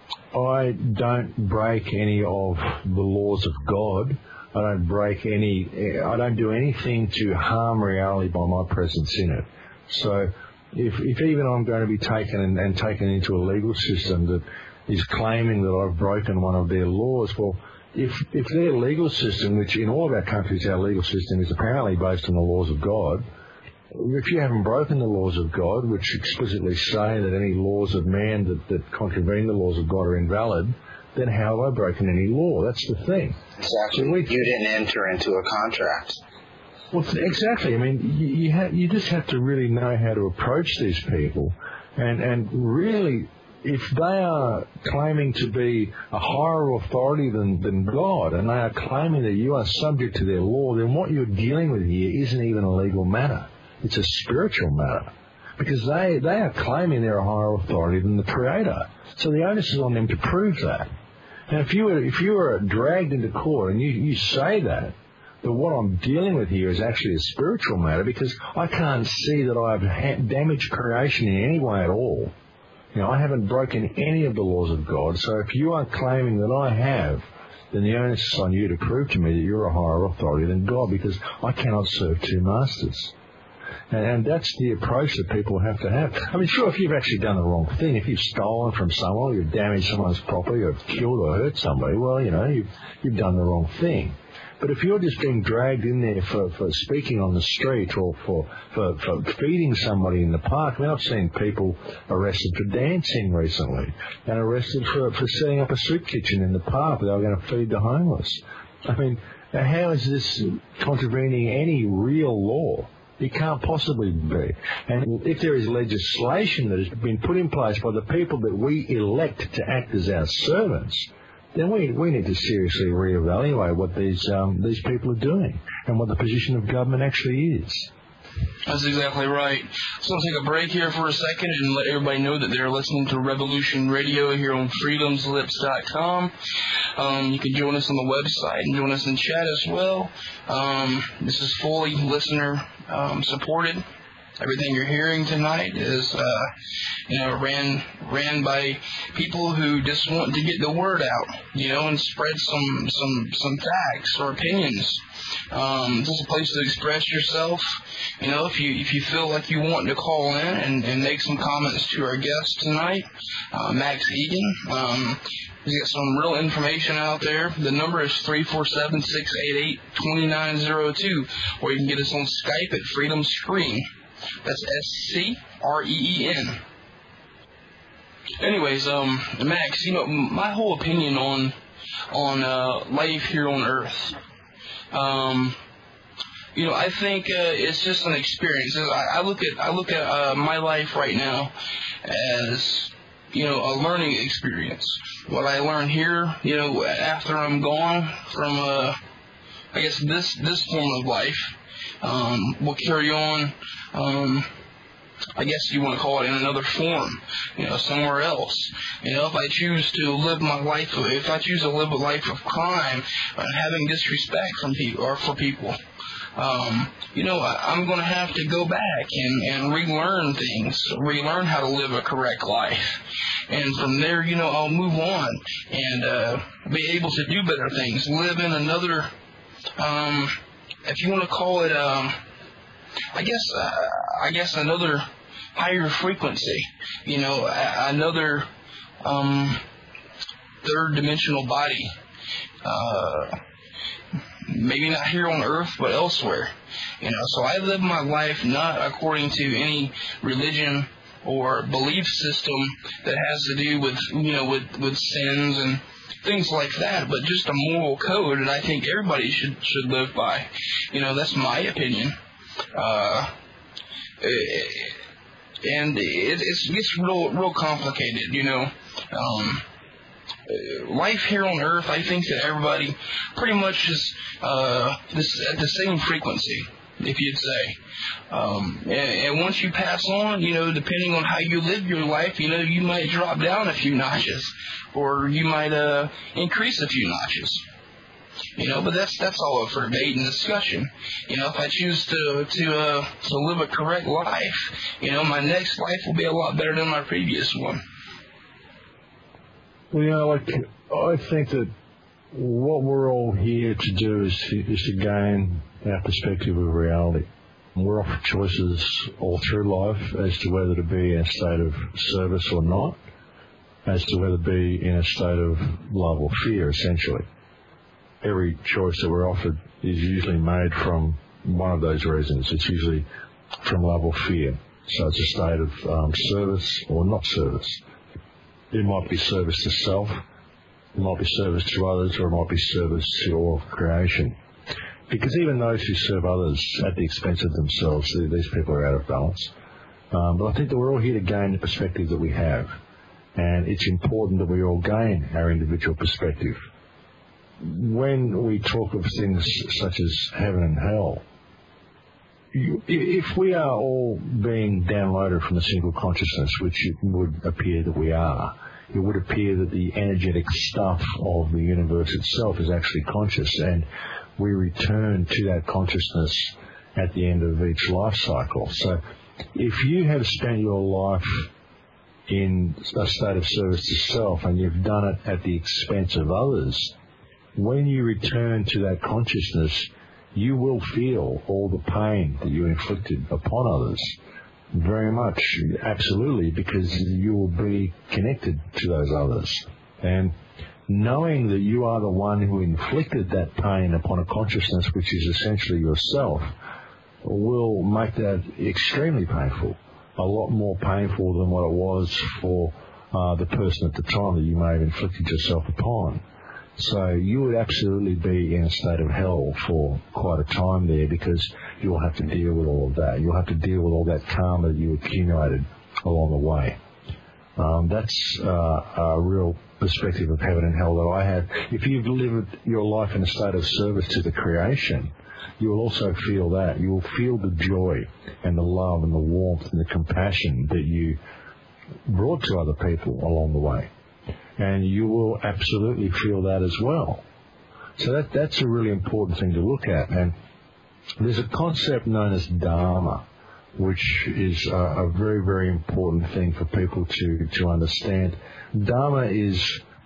B: I don't break any of the laws of God. I don't break any, I don't do anything to harm reality by my presence in it. So If, if even I'm going to be taken and, and taken into a legal system that is claiming that I've broken one of their laws, well, if if their legal system, which in all of our countries our legal system is apparently based on the laws of God, if you haven't broken the laws of God, which explicitly say that any laws of man that, that contravene the laws of God are invalid, then how have I broken any law? That's the thing.
A: Exactly. So we, you didn't enter into a contract.
B: Well, exactly. I mean, you you, ha- you just have to really know how to approach these people, and and really, if they are claiming to be a higher authority than than God, and they are claiming that you are subject to their law, then what you're dealing with here isn't even a legal matter; it's a spiritual matter, because they they are claiming they're a higher authority than the Creator. So the onus is on them to prove that. Now, if you were if you were dragged into court and you you say that, But what I'm dealing with here is actually a spiritual matter, because I can't see that I've ha- damaged creation in any way at all. You know, I haven't broken any of the laws of God. So if you are claiming that I have, then the onus is on you to prove to me that you're a higher authority than God, because I cannot serve two masters. And, and that's the approach that people have to have. I mean, sure, if you've actually done the wrong thing, if you've stolen from someone, or you've damaged someone's property, or killed or hurt somebody, well, you know, you've, you've done the wrong thing. But if you're just being dragged in there for, for speaking on the street, or for, for, for feeding somebody in the park, I mean, I've seen people arrested for dancing recently, and arrested for, for setting up a soup kitchen in the park that they were going to feed the homeless. I mean, how is this contravening any real law? It can't possibly be. And if there is legislation that has been put in place by the people that we elect to act as our servants, then we we need to seriously reevaluate what these um, these people are doing and what the position of government actually is.
C: That's exactly right. So I'll take a break here for a second and let everybody know that they're listening to Revolution Radio here on freedoms lips dot com. Um, you can join us on the website and join us in chat as well. Um, this is fully listener um, supported. Everything you're hearing tonight is, uh, you know, ran ran by people who just want to get the word out, you know, and spread some some some facts or opinions. Um, this is a place to express yourself. You know, if you if you feel like you want to call in and, and make some comments to our guest tonight, uh, Max Egan. Um, he's got some real information out there. The number is three four seven, six eight eight, two nine zero two, or you can get us on Skype at Freedom Screen. That's S C R E E N. Anyways, um, Max, you know, my whole opinion on on uh, life here on Earth, um, you know, I think uh, it's just an experience. I, I look at I look at uh, my life right now as, you know, a learning experience. What I learn here, you know, after I'm gone from, uh, I guess this this form of life, um, will carry on. Um, I guess you want to call it in another form, you know, somewhere else. You know, if I choose to live my life, if I choose to live a life of crime and having disrespect from people or for people, um, you know, I, I'm going to have to go back and, and relearn things, relearn how to live a correct life. And from there, you know, I'll move on and uh, be able to do better things, live in another, um, if you want to call it, um, I guess, uh, I guess another higher frequency, you know, another um, third dimensional body, uh, maybe not here on Earth, but elsewhere, you know. So I live my life not according to any religion or belief system that has to do with, you know, with, with sins and things like that, but just a moral code that I think everybody should should live by. You know, that's my opinion. Uh, and it, it gets real, real complicated, you know. Um, life here on Earth, I think that everybody pretty much is uh, this, at the same frequency, if you'd say. Um, and, and once you pass on, you know, depending on how you live your life, you know, you might drop down a few notches, or you might uh, increase a few notches. You know, but that's that's all up for debate and discussion. You know, if I choose to to uh, to live a correct life, you know, my next life will be a lot better than my previous one.
B: Well, you know, like, I think that what we're all here to do is to, is to gain our perspective of reality. We're offered choices all through life as to whether to be in a state of service or not, as to whether to be in a state of love or fear, essentially. Every choice that we're offered is usually made from one of those reasons. It's usually from love or fear. So it's a state of um, service or not service. It might be service to self, it might be service to others, or it might be service to all of creation. Because even those who serve others at the expense of themselves, these people are out of balance. Um, but I think that we're all here to gain the perspective that we have. And it's important that we all gain our individual perspective. When we talk of things such as heaven and hell, you, if we are all being downloaded from a single consciousness, which it would appear that we are, it would appear that the energetic stuff of the universe itself is actually conscious, and we return to that consciousness at the end of each life cycle. So if you have spent your life in a state of service to self and you've done it at the expense of others, when you return to that consciousness, you will feel all the pain that you inflicted upon others. Very much, absolutely, because you will be connected to those others. And knowing that you are the one who inflicted that pain upon a consciousness which is essentially yourself will make that extremely painful, a lot more painful than what it was for uh, the person at the time that you may have inflicted yourself upon. So you would absolutely be in a state of hell for quite a time there, because you'll have to deal with all of that. You'll have to deal with all that karma that you accumulated along the way. Um, that's uh, a real perspective of heaven and hell that I have. If you've lived your life in a state of service to the creation, you will also feel that. You will feel the joy and the love and the warmth and the compassion that you brought to other people along the way. And you will absolutely feel that as well. So that that's a really important thing to look at. And there's a concept known as Dharma, which is a, a very, very important thing for people to, to understand. Dharma is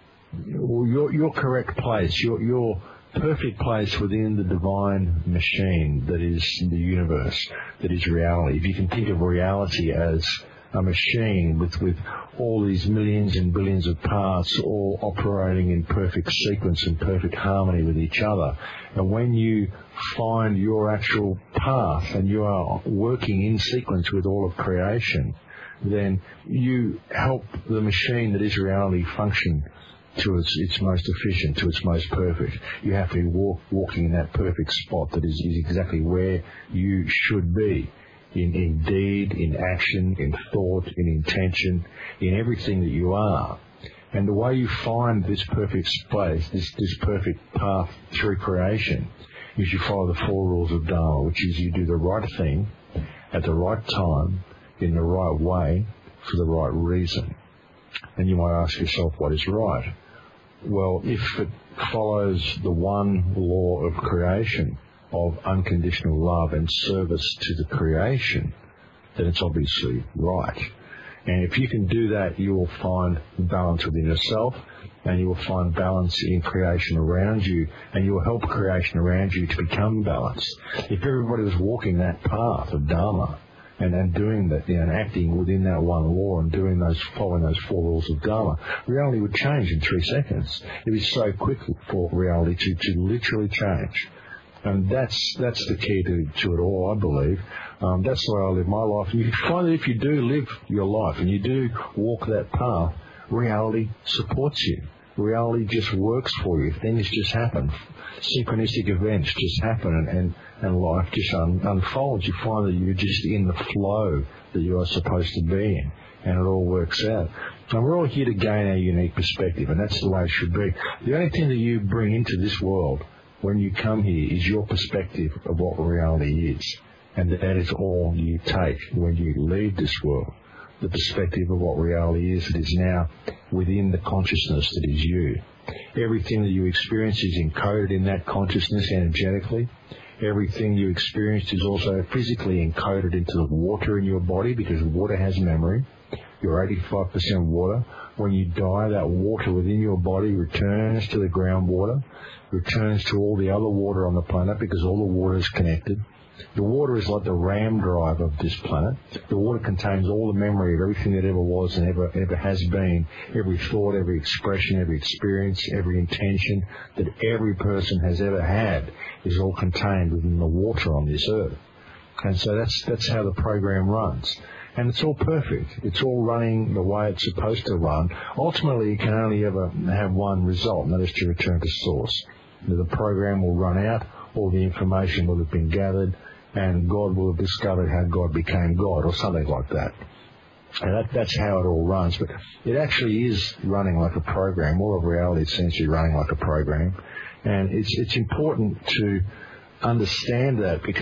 B: your, your correct place, your, your perfect place within the divine machine that is the universe, that is reality. If you can think of reality as a machine with, with all these millions and billions of parts all operating in perfect sequence and perfect harmony with each other. And when you find your actual path and you are working in sequence with all of creation, then you help the machine that is reality function to its, its most efficient, to its most perfect. You have to be walk, walking in that perfect spot that is, is exactly where you should be. In, in deed, in action, in thought, in intention, in everything that you are. And the way you find this perfect space, this, this perfect path through creation, is you follow the four rules of Dharma, which is you do the right thing at the right time, in the right way, for the right reason. And you might ask yourself, what is right? Well, if it follows the one law of creation, of unconditional love and service to the creation, then it's obviously right. And if you can do that, you will find balance within yourself, and you will find balance in creation around you, and you will help creation around you to become balanced. If everybody was walking that path of Dharma and, and doing that, you know, and acting within that one law and doing those, following those four rules of Dharma, reality would change in three seconds. It would be so quick for reality to, to literally change. And that's that's the key to, to it all, I believe. Um, that's the way I live my life. And you find that if you do live your life and you do walk that path, reality supports you. Reality just works for you. Things just happen. Synchronistic events just happen, and, and, and life just un, unfolds. You find that you're just in the flow that you are supposed to be in, and it all works out. And we're all here to gain our unique perspective, and that's the way it should be. The only thing that you bring into this world when you come here is your perspective of what reality is. And that is all you take when you leave this world. The perspective of what reality is that is now within the consciousness that is you. Everything that you experience is encoded in that consciousness energetically. Everything you experience is also physically encoded into the water in your body, because water has memory. You're eighty-five percent water. When you die, that water within your body returns to the groundwater, returns to all the other water on the planet, because all the water is connected. The water is like the RAM drive of this planet. The water contains all the memory of everything that ever was and ever ever has been, every thought, every expression, every experience, every intention that every person has ever had is all contained within the water on this earth. And so that's that's how the program runs. And it's all perfect. It's all running the way it's supposed to run. Ultimately, you can only ever have one result, and that is to return to source. The program will run out, all the information will have been gathered, and God will have discovered how God became God, or something like that. And that, that's how it all runs. But it actually is running like a program. All of reality seems to be running like a program. And it's it's important to understand that, because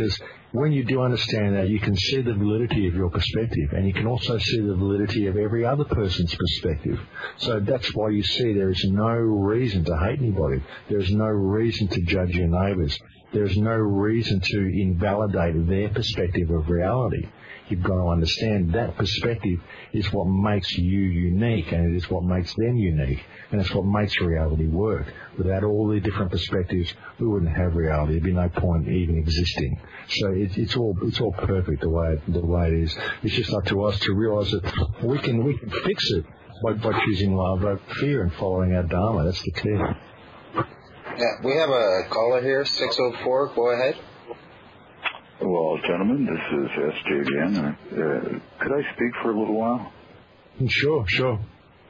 B: when you do understand that, you can see the validity of your perspective, and you can also see the validity of every other person's perspective. So that's why you see there is no reason to hate anybody. There is no reason to judge your neighbours. There is no reason to invalidate their perspective of reality. You've got to understand that perspective is what makes you unique, and it is what makes them unique, and it's what makes reality work. Without all the different perspectives, we wouldn't have reality. There'd be no point even existing. So it, it's all it's all perfect the way it, the way it is. It's just up to us to realise that we can we can fix it by, by choosing love over fear and following our Dharma. That's the key.
A: Yeah, we have a caller here, six oh four. Go ahead.
E: Well, gentlemen, this is S J again. Uh, could I speak for a little while?
B: Sure, sure.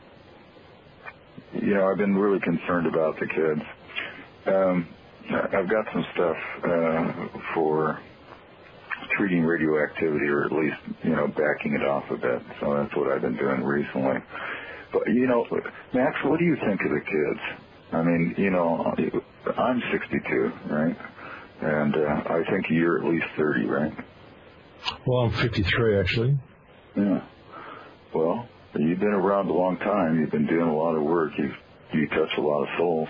E: You know, I've been really concerned about the kids. Um, I've got some stuff uh, for treating radioactivity, or at least, you know, backing it off a bit. So that's what I've been doing recently. But, you know, Max, what do you think of the kids? I mean, you know, I'm sixty-two, right? And uh, I think you're at least thirty, right?
B: Well, I'm fifty-three, actually.
E: Yeah. Well, you've been around a long time. You've been doing a lot of work. You've you touch a lot of souls.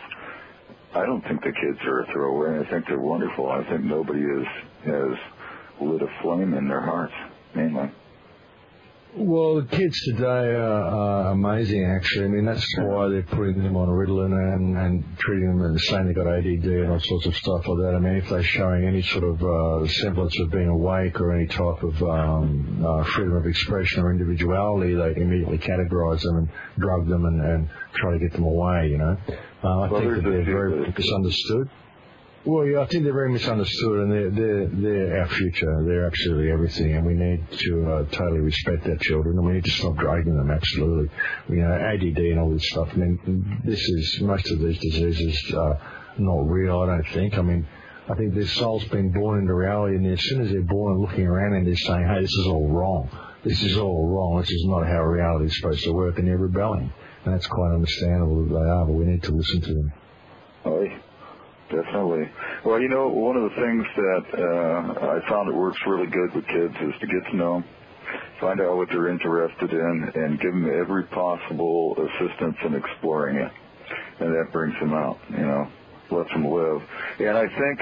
E: I don't think the kids are a throwaway. I think they're wonderful. I think nobody is, has lit a flame in their hearts, mainly.
B: Well, the kids today are, are amazing, actually. I mean, that's why they're putting them on Ritalin and, and treating them and saying they've got A D D and all sorts of stuff like that. I mean, if they're showing any sort of uh, semblance of being awake or any type of um, uh, freedom of expression or individuality, they immediately categorise them and drug them and, and try to get them away, you know. Uh, I
E: well,
B: think that they're very misunderstood. Well, yeah, I think they're very misunderstood, and they're, they're, they're our future. They're absolutely everything, and we need to uh, totally respect our children, and we need to stop dragging them, absolutely. You know, A D D and all this stuff, I mean, this is, most of these diseases are not real, I don't think. I mean, I think their soul's been born into reality, and as soon as they're born and looking around and they're saying, hey, this is all wrong. This is all wrong. This is not how reality is supposed to work, and they're rebelling. And that's quite understandable that they are, but we need to listen to them.
E: Oh, yeah. Definitely. Well, you know, one of the things that uh, I found that works really good with kids is to get to know them, find out what they're interested in, and give them every possible assistance in exploring it. And that brings them out, you know, lets them live. And I think,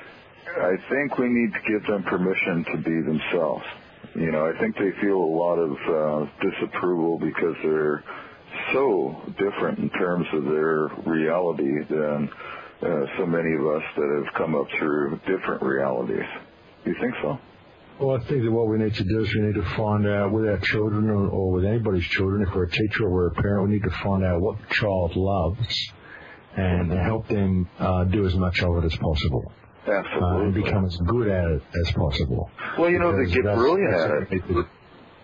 E: I think we need to give them permission to be themselves. You know, I think they feel a lot of uh, disapproval because they're so different in terms of their reality than Uh, so many of us that have come up through different realities. Do you think so?
B: Well, I think that what we need to do is we need to find out with our children or, or with anybody's children, if we're a teacher or we're a parent, we need to find out what the child loves and help them uh, do as much of it as possible.
E: Absolutely.
B: Uh, and become as good at it as possible.
E: Well, you know,
B: because
E: they get
B: that's,
E: brilliant
B: that's
E: at it.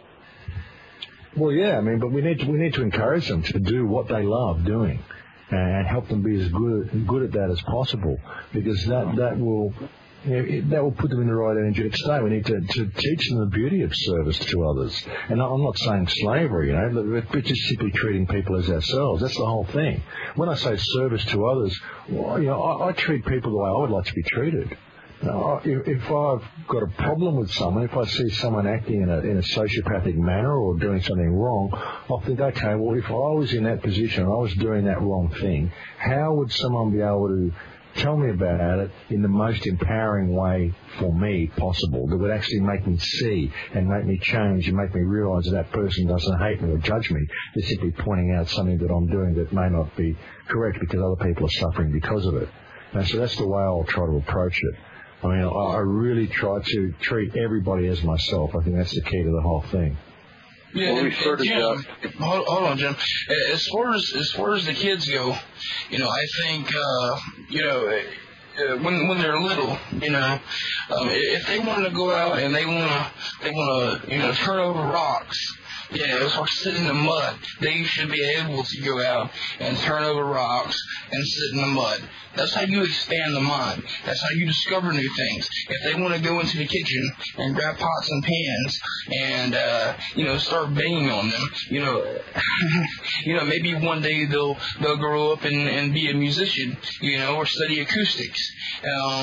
B: Well, yeah, I mean, but we need to, we need to encourage them to do what they love doing, and help them be as good good at that as possible, because that that will you know, it, that will put them in the right energetic state. We need to, to teach them the beauty of service to others, and I'm not saying slavery, you know, but just simply treating people as ourselves. That's the whole thing. When I say service to others, well, you know, I, I treat people the way I would like to be treated. Now, if, if I've got a problem with someone, if I see someone acting in a, in a sociopathic manner or doing something wrong, I'll think, okay, well, if I was in that position and I was doing that wrong thing, how would someone be able to tell me about it in the most empowering way for me possible, that would actually make me see and make me change and make me realise that that person doesn't hate me or judge me. They're simply pointing out something that I'm doing that may not be correct because other people are suffering because of it. And so that's the way I'll try to approach it. I mean, I really try to treat everybody as myself. I think that's the key to the whole thing.
C: Yeah,
E: well, we
C: and,
E: started
C: and Jim, hold, hold on, Jim. As far as as far as the kids go, you know, I think uh, you know uh, when when they're little, you know, um, if they want to go out and they want to they want to you know turn over rocks. Yeah, or sit in the mud. They should be able to go out and turn over rocks and sit in the mud. That's how you expand the mind. That's how you discover new things. If they want to go into the kitchen and grab pots and pans and, uh, you know, start banging on them, you know, you know, maybe one day they'll they'll grow up and, and be a musician, you know, or study acoustics. Um,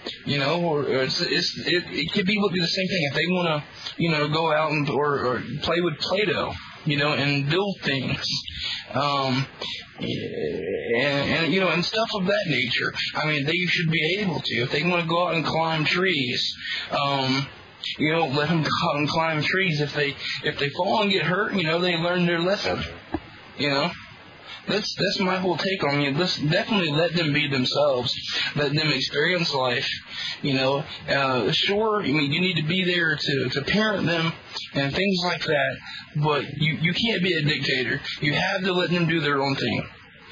C: You know, or, or it's, it's it, it could be the same thing if they want to, you know, go out and or, or play with Play-Doh, you know, and build things, um, and, and you know, and stuff of that nature. I mean, they should be able to. If they want to go out and climb trees, um, you know, let them go out and climb trees. If they if they fall and get hurt, you know, they learn their lesson. You know. That's that's my whole take on it. Let's definitely let them be themselves. Let them experience life. You know, uh, sure, I mean, you need to be there to, to parent them and things like that, but you, you can't be a dictator. You have to let them do their own thing.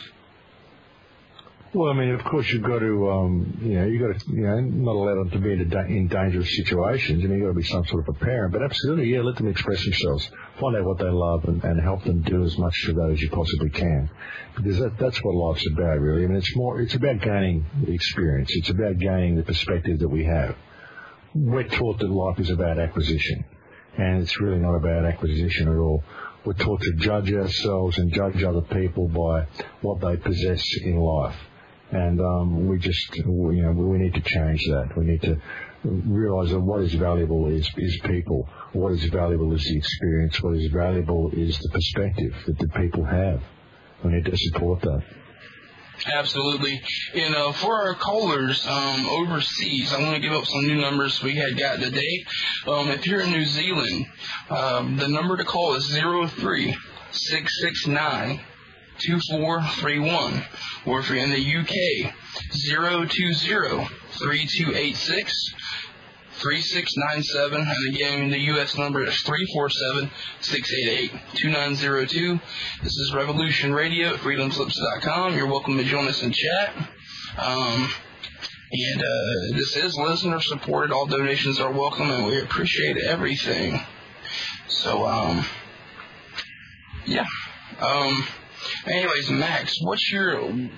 B: Well, I mean, of course, you've got to, um, you know, you've got to, you know, not allow them to be in, da- in dangerous situations. I mean, you've got to be some sort of a parent. But absolutely, yeah, let them express themselves. Find out what they love and, and help them do as much of that as you possibly can. Because that, that's what life's about, really. I mean, it's more, it's about gaining the experience. It's about gaining the perspective that we have. We're taught that life is about acquisition. And it's really not about acquisition at all. We're taught to judge ourselves and judge other people by what they possess in life. And um, we just, you know, we need to change that. We need to realize that what is valuable is, is people. What is valuable is the experience. What is valuable is the perspective that the people have. We need to support that.
C: Absolutely. And uh, for our callers um, overseas, I want to give up some new numbers we had got today. Um, if you're in New Zealand, um, the number to call is zero three six six nine two four three one. Or if you're in the U K, zero two zero three two eight six three six nine seven. And again, the U S number is three four seven six eight eight two nine zero two. This is Revolution Radio at freedom slips dot com. You're welcome to join us in chat. Um, and uh, this is listener supported. All donations are welcome, and we appreciate everything. So, um, yeah. Um, anyways, Max, what's your,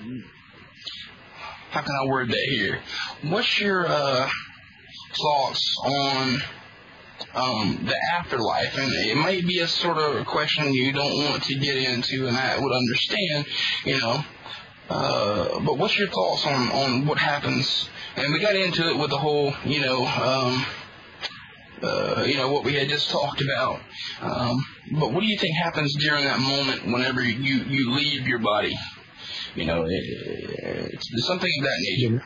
C: how can I word that here? What's your uh, thoughts on um, the afterlife? And it might be a sort of question you don't want to get into, and I would understand, you know. Uh, but what's your thoughts on, on what happens? And we got into it with the whole, you know, um, uh, you know, what we had just talked about. Um, but what do you think happens during that moment whenever you, you leave your body? You know, it, it's something of that nature.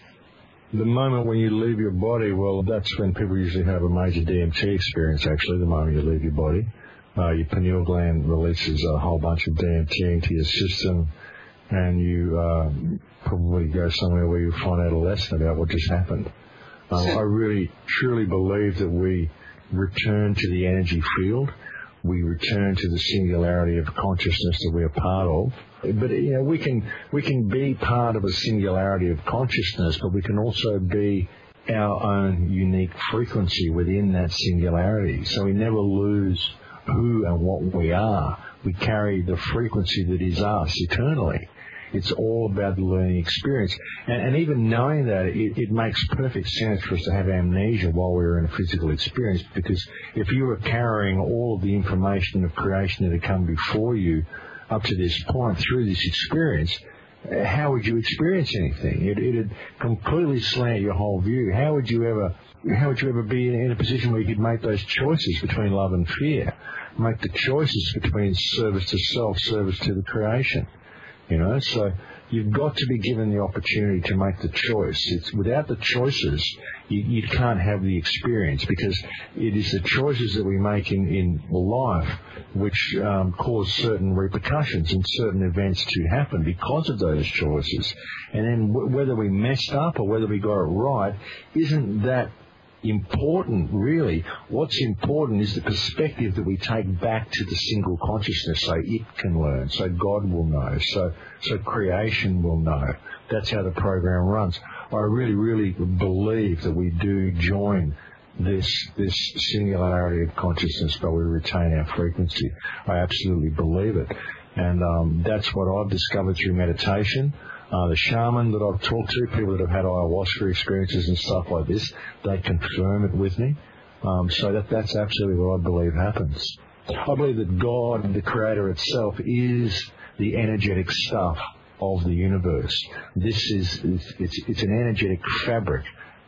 B: The moment when you leave your body, well, that's when people usually have a major D M T experience, actually, the moment you leave your body. Uh, your pineal gland releases a whole bunch of D M T into your system, and you uh, probably go somewhere where you find out a lesson about what just happened. Um, I really, truly believe that we return to the energy field. We return to the singularity of consciousness that we are part of. But, you know, we can, we can be part of a singularity of consciousness, but we can also be our own unique frequency within that singularity. So we never lose who and what we are. We carry the frequency that is us eternally. It's all about the learning experience. And, and even knowing that, it, it makes perfect sense for us to have amnesia while we're in a physical experience, because if you were carrying all of the information of creation that had come before you up to this point through this experience, how would you experience anything? It would completely slant your whole view. How would you ever, how would you ever be in a position where you could make those choices between love and fear? Make the choices between service to self, service to the creation. You know, so you've got to be given the opportunity to make the choice. It's, without the choices, you, you can't have the experience, because it is the choices that we make in, in life which um, cause certain repercussions and certain events to happen because of those choices. And then w- whether we messed up or whether we got it right, isn't that important, really. What's important is the perspective that we take back to the single consciousness, so it can learn, so God will know, so so creation will know. That's how the program runs. I really, really believe that we do join this this singularity of consciousness, but we retain our frequency. I absolutely believe it. And um, that's what I've discovered through meditation. Uh, the shaman that I've talked to, people that have had ayahuasca experiences and stuff like this, they confirm it with me. Um, so that that's absolutely what I believe happens. I believe that God, the Creator itself, is the energetic stuff of the universe. This is, it's, it's an energetic fabric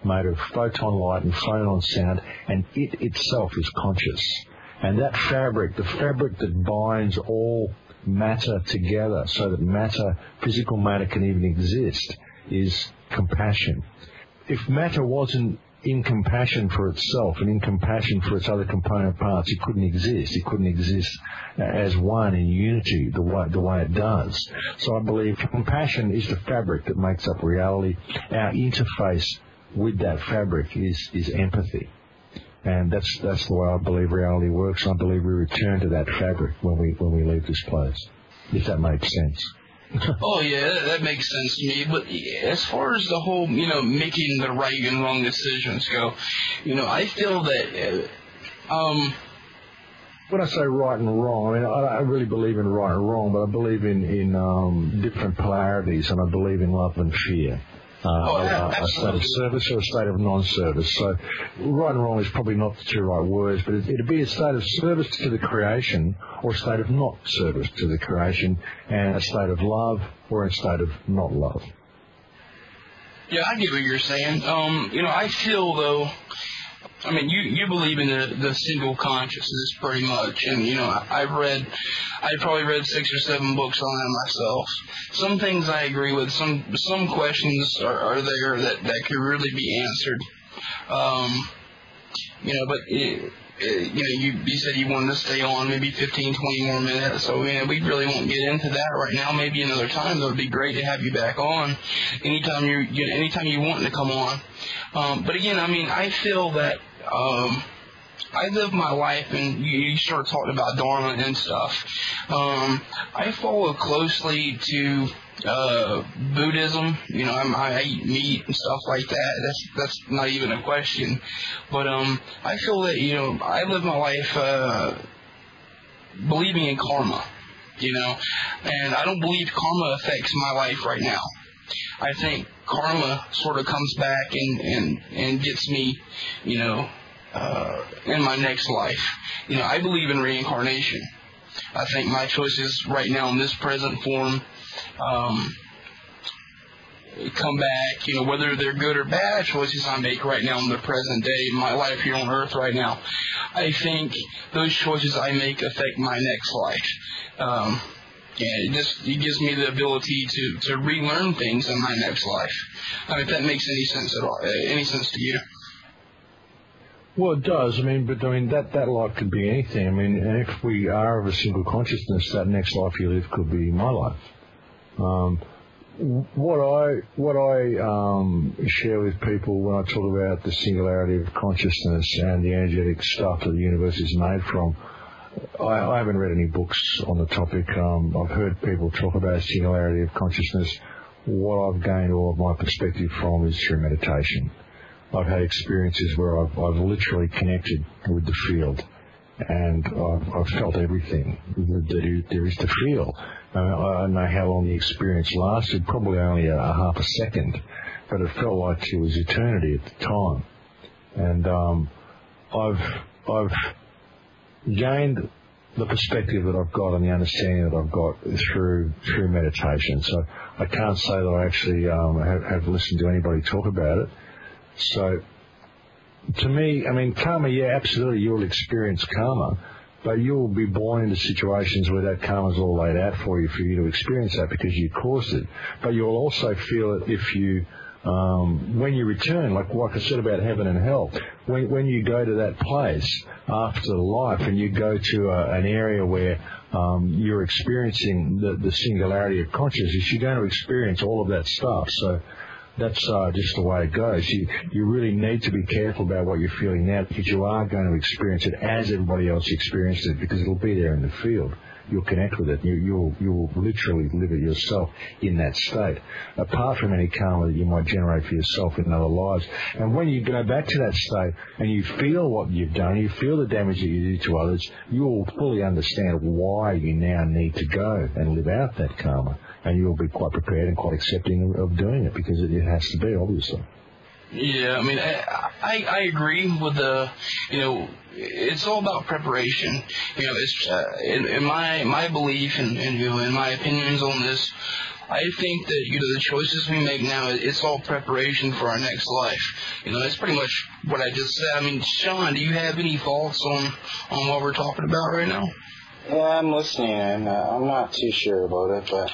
B: made of photon light and photon sound, and it itself is conscious. And that fabric, the fabric that binds all matter together so that matter, physical matter, can even exist, is compassion. If matter wasn't in compassion for itself and in compassion for its other component parts, it couldn't exist. It couldn't exist as one in unity the way, the way it does. So I believe compassion is the fabric that makes up reality. Our interface with that fabric is, is empathy. And that's that's the way I believe reality works. I believe we return to that fabric when we when we leave this place, if that makes sense.
C: Oh, yeah, that, that makes sense to me. But as far as the whole, you know, making the right and wrong decisions go, you know, I feel that, uh, um...
B: when I say right and wrong, I mean, I, I really believe in right and wrong, but I believe in, in um, different polarities, and I believe in love and fear. Uh,
C: oh,
B: a, a state of service or a state of non-service. So right and wrong is probably not the two right words, but it, it'd be a state of service to the creation or a state of not service to the creation, and a state of love or a state of not love.
C: Yeah, I get what you're saying. Um, you know, I feel, though, I mean, you, you believe in the, the single consciousness pretty much, and, you know, I, I've read, I probably read six or seven books on that myself. Some things I agree with, some some questions are, are there that, that could really be answered. Um, you know, but, it, it, you know, you, you said you wanted to stay on maybe fifteen, twenty more minutes, so, you know, we really won't get into that right now. Maybe another time, though, it would be great to have you back on anytime you, you know, anytime you want to come on. Um, but again, I mean, I feel that Um, I live my life, and you, you start talking about Dharma and stuff. Um, I follow closely to uh, Buddhism. You know, I'm, I eat meat and stuff like that. That's that's not even a question. But um, I feel that, you know, I live my life uh, believing in karma. You know, and I don't believe karma affects my life right now. I think karma sort of comes back and, and, and gets me, you know, uh, in my next life. You know, I believe in reincarnation. I think my choices right now in this present form um, come back, you know, whether they're good or bad choices I make right now in the present day, my life here on earth right now. I think those choices I make affect my next life. Um, Yeah, it just it gives me the ability to, to relearn things in my next life. I mean, if that makes any sense at all, any sense to you.
B: Well, it does. I mean, but I mean that that life could be anything. I mean, and if we are of a single consciousness, that next life you live could be my life. Um, what I what I um, share with people when I talk about the singularity of consciousness and the energetic stuff that the universe is made from. I, I haven't read any books on the topic. Um, I've heard people talk about singularity of consciousness. What I've gained all of my perspective from is through meditation. I've had experiences where I've, I've literally connected with the field, and I've, I've felt everything that there is to feel. I, mean, I don't know how long the experience lasted, probably only a, a half a second, but it felt like it was eternity at the time. And um, I've I've gained the perspective that I've got and the understanding that I've got through through meditation. So I can't say that I actually um, have, have listened to anybody talk about it. So to me, I mean, karma, yeah, absolutely, you'll experience karma, but you'll be born into situations where that karma's all laid out for you, for you to experience that because you caused it. But you'll also feel it if you Um, when you return, like like I said about heaven and hell, when when you go to that place after life and you go to a, an area where um, you're experiencing the, the singularity of consciousness, you're going to experience all of that stuff. So that's uh, just the way it goes. You you really need to be careful about what you're feeling now because you are going to experience it as everybody else experienced it because it'll be there in the field. You'll connect with it. You, you'll you'll literally live it yourself in that state, apart from any karma that you might generate for yourself in other lives. And when you go back to that state and you feel what you've done, you feel the damage that you did to others, you'll fully understand why you now need to go and live out that karma, and you'll be quite prepared and quite accepting of doing it because it, it has to be, obviously.
C: Yeah, I mean, I, I I agree with the, you know, it's all about preparation. You know, it's uh, in, in my my belief and, and you know, in my opinions on this, I think that, you know, the choices we make now, it's all preparation for our next life. You know, that's pretty much what I just said. I mean, Sean, do you have any thoughts on, on what we're talking about right now?
A: Yeah, I'm listening, and uh, I'm not too sure about it, but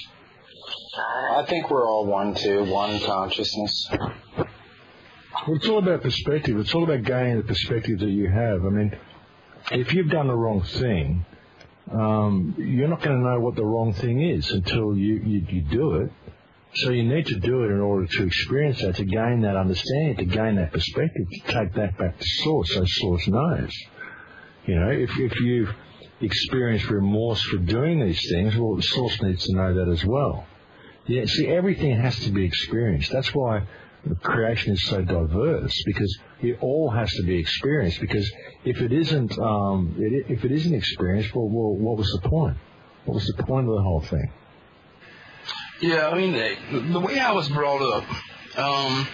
A: I think we're all one, too, one consciousness.
B: Well, it's all about perspective. It's all about gaining the perspective that you have. I mean, if you've done the wrong thing, um, you're not going to know what the wrong thing is until you, you, you do it. So you need to do it in order to experience that, to gain that understanding, to gain that perspective, to take that back to Source so Source knows. You know, if, if you've experienced remorse for doing these things, well, the Source needs to know that as well. Yeah, see, everything has to be experienced. That's why creation is so diverse, because it all has to be experienced. Because if it isn't, um, it, if it isn't experienced, well, well, what was the point? What was the point of the whole thing?
C: Yeah, I mean, the, the way I was brought up, um,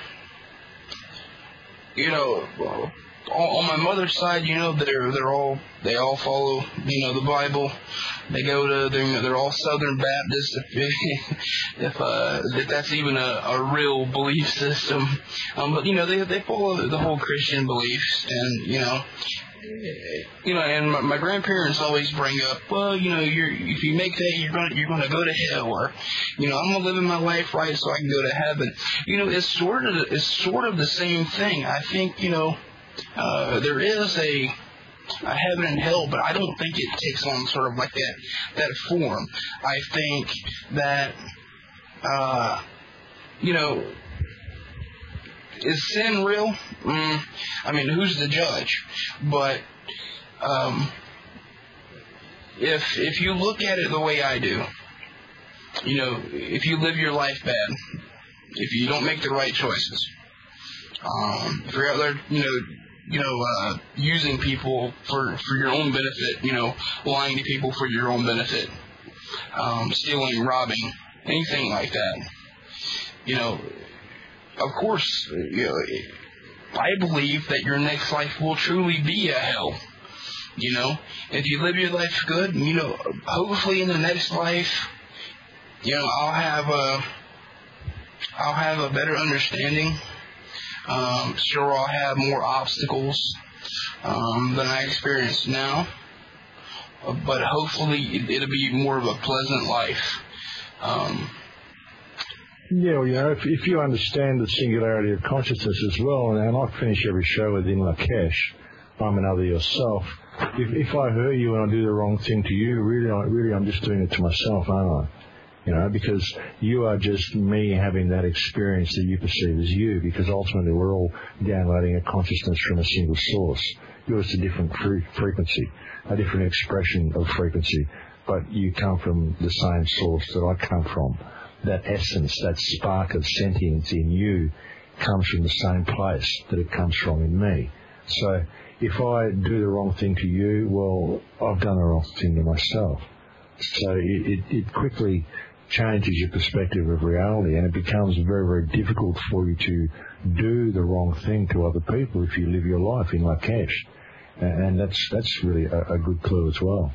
C: you know, on my mother's side, you know, they're they're all they all follow, you know, the Bible. They go to they're, they're all Southern Baptist, if if, uh, if that's even a, a real belief system. Um, but you know, they they follow the whole Christian beliefs, and you know, you know, and my, my grandparents always bring up, well, you know, you're if you make that, you're gonna you're gonna go to hell, or you know, I'm gonna live my life right so I can go to heaven. You know, it's sort of it's sort of the same thing. I think, you know. Uh, there is a, a heaven and hell, but I don't think it takes on sort of like that that form. I think that, uh, you know, is sin real? Mm, I mean, who's the judge? But um, if if you look at it the way I do, you know, if you live your life bad, if you don't make the right choices, um, if you're out there, you know. you know, uh, using people for, for your own benefit, you know, lying to people for your own benefit, um, stealing, robbing, anything like that. You know, of course, you know, I believe that your next life will truly be a hell. You know, if you live your life good, you know, hopefully in the next life, you know, I'll have a, I'll have a better understanding. Um, sure, I'll have more obstacles um, than I experience now, uh, but hopefully it, it'll be more of a pleasant life. Um,
B: yeah, well, you know, if, if you understand the singularity of consciousness as well, and, and I finish every show with In Lakesh, I'm another yourself. If, if I hurt you and I do the wrong thing to you, really, I, really, I'm just doing it to myself, aren't I? You know, because you are just me having that experience that you perceive as you, because ultimately we're all downloading a consciousness from a single source. Yours is a different fre- frequency, a different expression of frequency, but you come from the same source that I come from. That essence, that spark of sentience in you comes from the same place that it comes from in me. So if I do the wrong thing to you, well, I've done the wrong thing to myself. So it, it, it quickly changes your perspective of reality, and it becomes very, very difficult for you to do the wrong thing to other people if you live your life in Lakesh. And, and that's that's really a, a good clue as well.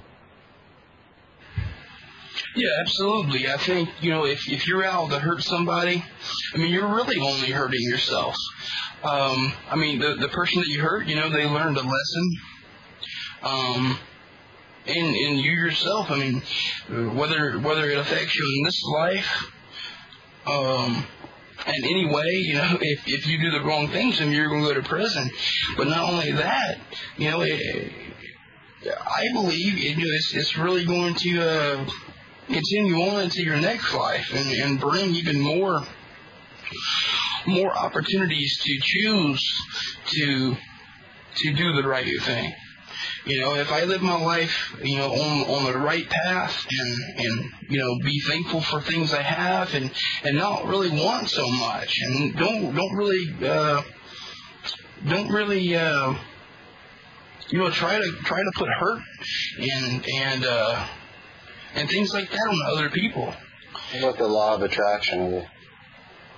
C: Yeah, absolutely. I think, you know, if, if you're out to hurt somebody, I mean, you're really only hurting yourself. Um, I mean, the, the person that you hurt, you know, they learned a lesson. Um, And, and you yourself, I mean, whether whether it affects you in this life, um, in any way, you know, if if you do the wrong things, then you're going to go to prison. But not only that, you know, it, I believe it, you know, it's, it's really going to uh, continue on into your next life and, and bring even more more opportunities to choose to to do the right thing. You know, if I live my life, you know, on on the right path and, and you know, be thankful for things I have and, and not really want so much and don't don't really uh, don't really uh, you know try to try to put hurt and and uh, and things like that on other people.
A: What about the law of attraction of it?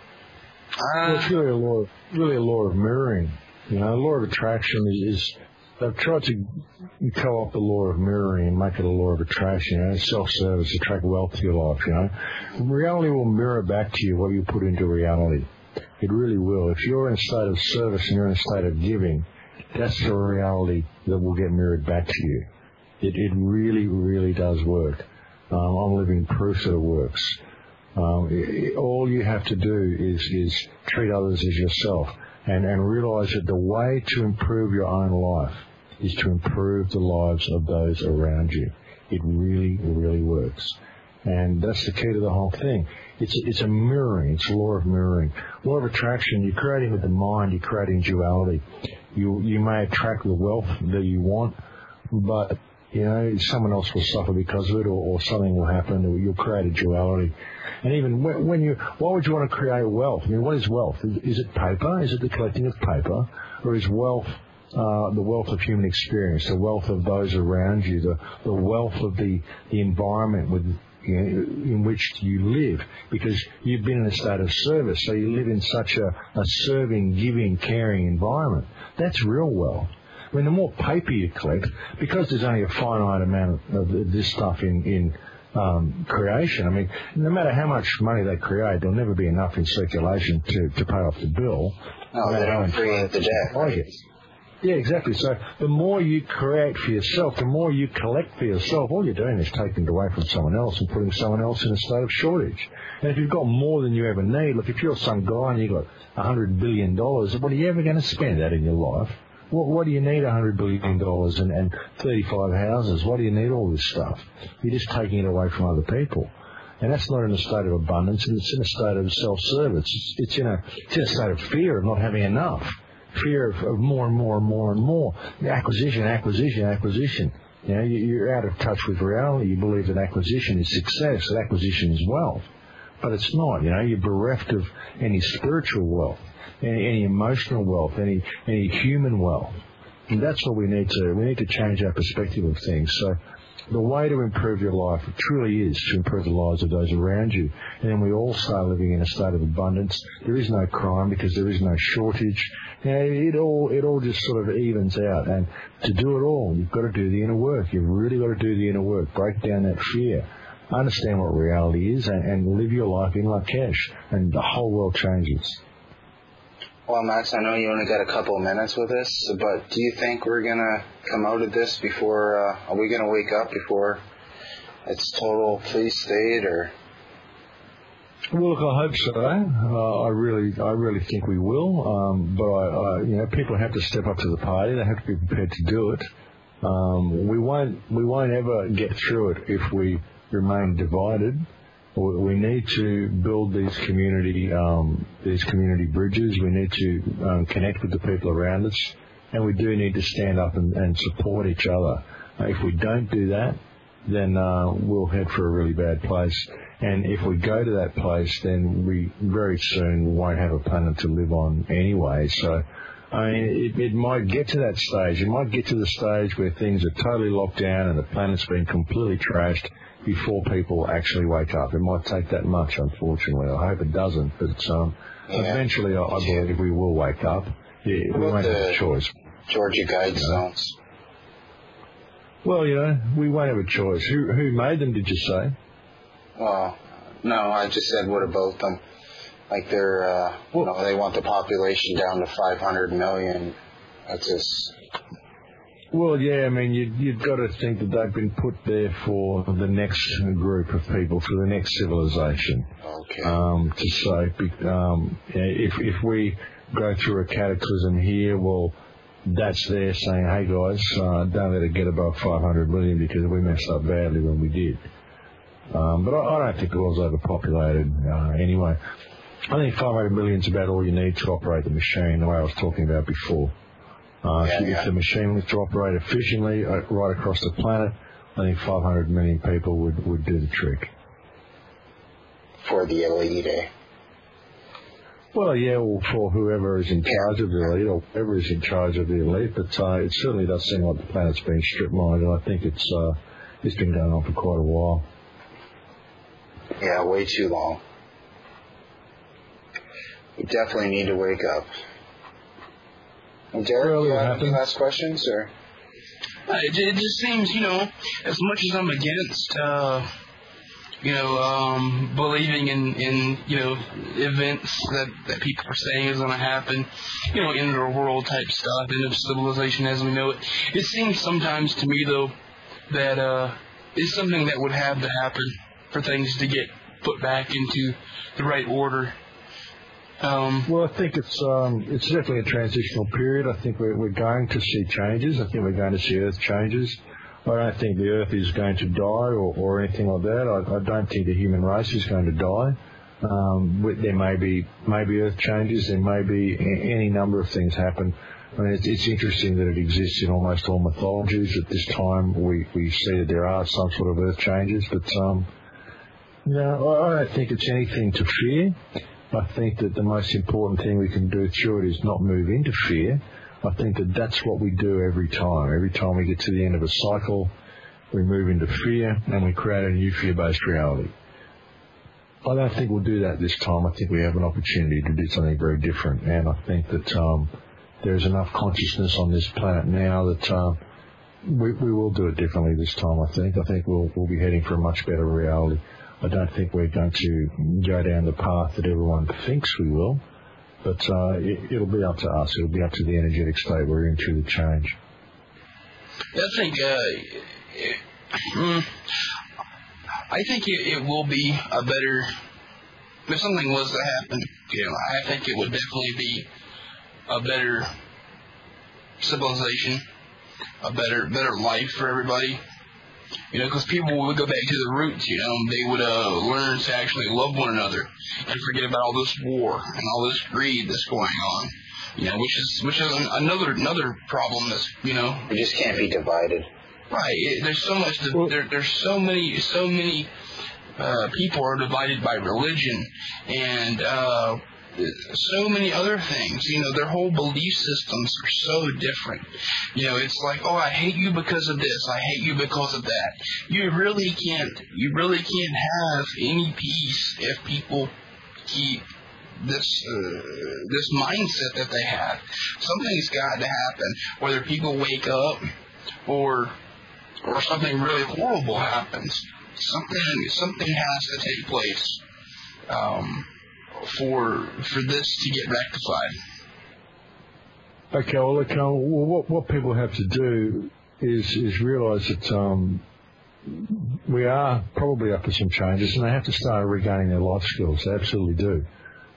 B: Uh, well, it's really a law, of, really a law of mirroring. You know, the law of attraction is, is they've tried to co-opt the law of mirroring and make it a law of attraction, you know, self-service, attract wealth to your life, you know. Reality will mirror back to you what you put into reality. It really will. If you're in a state of service and you're in a state of giving, that's the reality that will get mirrored back to you. It, it really, really does work. Um, I'm living proof that it works. Um, it, all you have to do is, is treat others as yourself and, and realize that the way to improve your own life is to improve the lives of those around you. It really, really works. And that's the key to the whole thing. It's, it's a mirroring. It's a law of mirroring. Law of attraction, you're creating with the mind, you're creating duality. You, you may attract the wealth that you want, but, you know, someone else will suffer because of it, or, or something will happen, or you'll create a duality. And even when, when you, why would you want to create wealth? I mean, what is wealth? Is, is it paper? Is it the collecting of paper? Or is wealth uh, the wealth of human experience, the wealth of those around you, the, the wealth of the, the environment with, you know, in which you live, because you've been in a state of service, so you live in such a, a serving, giving, caring environment. That's real wealth. I mean, the more paper you collect, because there's only a finite amount of, of this stuff in, in um, creation, I mean, no matter how much money they create, there'll never be enough in circulation to, to pay off the bill.
A: No, they don't create the debt.
B: Yeah, exactly. So the more you create for yourself, the more you collect for yourself, all you're doing is taking it away from someone else and putting someone else in a state of shortage. And if you've got more than you ever need, look, if you're some guy and you've got one hundred billion dollars, what are you ever going to spend that in your life? What, what do you need one hundred billion dollars and, and thirty-five houses? Why do you need all this stuff? You're just taking it away from other people. And that's not in a state of abundance, it's in a state of self-service. It's, it's, in a, it's in a state of fear of not having enough. Fear of, of more and more and more and more. Acquisition, acquisition, acquisition. You know, you're out of touch with reality. You believe that acquisition is success, that acquisition is wealth. But it's not, you know. You're bereft of any spiritual wealth, any, any emotional wealth, any any human wealth. And that's what we need to, we need to change our perspective of things. So the way to improve your life truly is to improve the lives of those around you. And then we all start living in a state of abundance. There is no crime because there is no shortage. You know, it all it all just sort of evens out. And to do it all, you've got to do the inner work. You've really got to do the inner work. Break down that fear. Understand what reality is and, and live your life in Lakesh. And the whole world changes.
A: Well, Max, I know you only got a couple of minutes with us, but do you think we're going to come out of this before, uh, are we going to wake up before it's total police state, or?
B: Well, look, I hope so. Uh, I really, I really think we will. Um, but I, I, you know, people have to step up to the party. They have to be prepared to do it. Um, we won't, we won't ever get through it if we remain divided. We need to build these community um, these community bridges. We need to um, connect with the people around us, and we do need to stand up and, and support each other. Uh, if we don't do that, then uh, we'll head for a really bad place. And if we go to that place, then we very soon won't have a planet to live on anyway. So, I mean, it, it might get to that stage. It might get to the stage where things are totally locked down and the planet's been completely trashed before people actually wake up. It might take that much, unfortunately. I hope it doesn't, but um, yeah. eventually I, I believe we will wake up. Yeah, we won't have a choice.
A: Georgia Guidestones.
B: Well, you know, we won't have a choice. Who who made them, did you say?
A: Well, no, I just said what about them? Like they're, uh, well, you know, they want the population down to five hundred million. That's just...
B: Well, yeah, I mean, you, you've got to think that they've been put there for the next group of people, for the next civilization.
A: Okay.
B: Um, to say, um, if if we go through a cataclysm here, well, that's there saying, hey guys, uh, don't let it get above five hundred million because we messed up badly when we did. Um, but I, I don't think the world's overpopulated uh, anyway. I think five hundred million is about all you need to operate the machine, the way I was talking about before. Uh, yeah, if, yeah. if the machine was to operate efficiently uh, right across the planet, I think five hundred million people would, would do the trick.
A: For the elite, eh?
B: Well, yeah, well, for whoever is in charge of the elite, or whoever is in charge of the elite, but uh, it certainly does seem like the planet's been strip-mined, and I think it's uh, it's been going on for quite a while.
A: Yeah, way too long. We definitely need to wake up. Derek, well, you have any last questions, or?
C: It, it just seems, you know, as much as I'm against, uh, you know, um, believing in, in, you know, events that, that people are saying is going to happen, you know, end of the world type stuff, end of civilization as we know it. It seems sometimes to me, though, that uh, it's something that would have to happen for things to get put back into the right order. Um,
B: well, I think it's um, it's definitely a transitional period. I think we're, we're going to see changes. I think we're going to see Earth changes. I don't think the Earth is going to die or, or anything like that. I, I don't think the human race is going to die. Um, there may be maybe Earth changes. There may be a, any number of things happen. I mean, it's, it's interesting that it exists in almost all mythologies. At this time, we, we see that there are some sort of Earth changes. But um, no, I don't think it's anything to fear. I think that the most important thing we can do through it is not move into fear. I think that that's what we do every time. Every time we get to the end of a cycle, we move into fear and we create a new fear-based reality. I don't think we'll do that this time. I think we have an opportunity to do something very different. And I think that um, there's enough consciousness on this planet now that um, we, we will do it differently this time, I think. I think we'll, we'll be heading for a much better reality. I don't think we're going to go down the path that everyone thinks we will, but uh, it, it'll be up to us. It'll be up to the energetic state we're in to change.
C: I think, uh, it, mm, I think it, it will be a better. If something was to happen, you know, I think it would definitely be a better civilization, a better, better life for everybody. You know, because people would go back to the roots, you know, they would uh, learn to actually love one another and forget about all this war and all this greed that's going on. You know, which is which is another another problem that's, you know,
A: we just can't be divided.
C: Right. It, there's so much. There, there's so many so many uh, people are divided by religion and uh, so many other things. You know, their whole belief systems are so different. You know, it's like, oh, I hate you because of this. I hate you because of that. You really can't. You really can't have any peace if people keep this uh, this mindset that they have. Something's got to happen, whether people wake up or or something really horrible happens. Something something has to take place um, for for this to get rectified.
B: Okay, well, look, uh, what what people have to do is is realise that um, we are probably up for some changes, and they have to start regaining their life skills. They absolutely do.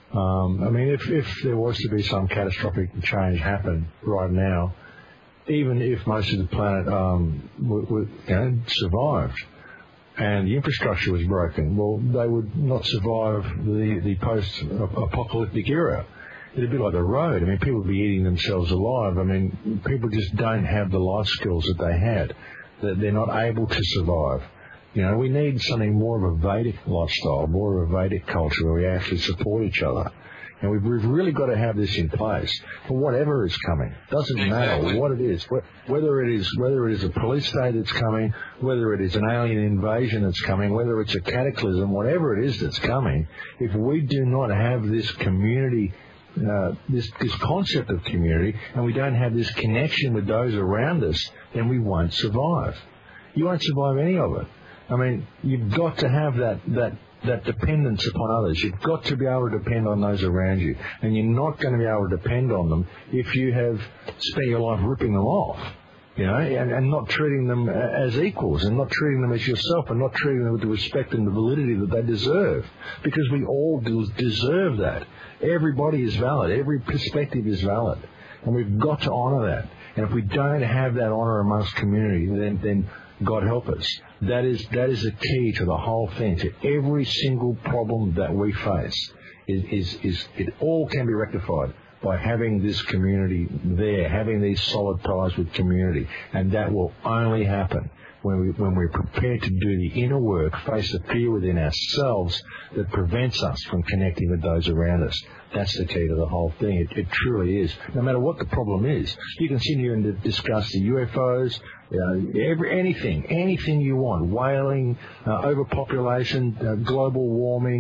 B: Um, I mean, if, if there was to be some catastrophic change happen right now, even if most of the planet um, w- w- you know, survived and the infrastructure was broken, well, they would not survive the, the post-apocalyptic era. It'd be like the road. I mean, people would be eating themselves alive. I mean, people just don't have the life skills that they had, that they're not able to survive. You know, we need something more of a Vedic lifestyle, more of a Vedic culture where we actually support each other. And we've, we've really got to have this in place for whatever is coming. Doesn't matter what it is, whether it is whether it is a police state that's coming, whether it is an alien invasion that's coming, whether it's a cataclysm, whatever it is that's coming. If we do not have this community, uh, this this concept of community, and we don't have this connection with those around us, then we won't survive. You won't survive any of it. I mean, you've got to have that, that, that dependence upon others. You've got to be able to depend on those around you. And you're not going to be able to depend on them if you have spent your life ripping them off, you know, and, and not treating them as equals and not treating them as yourself and not treating them with the respect and the validity that they deserve. Because we all deserve that. Everybody is valid. Every perspective is valid. And we've got to honour that. And if we don't have that honour amongst community, then, then God help us. That is that is the key to the whole thing, to every single problem that we face. Is, is, is it all can be rectified by having this community there, having these solid ties with community, and that will only happen when we when we're prepared to do the inner work, face the fear within ourselves that prevents us from connecting with those around us. That's the key to the whole thing. It, it truly is. No matter what the problem is, you can sit here and discuss the U F Os, you know, every, anything, anything you want. Whaling, uh, overpopulation, uh, global warming,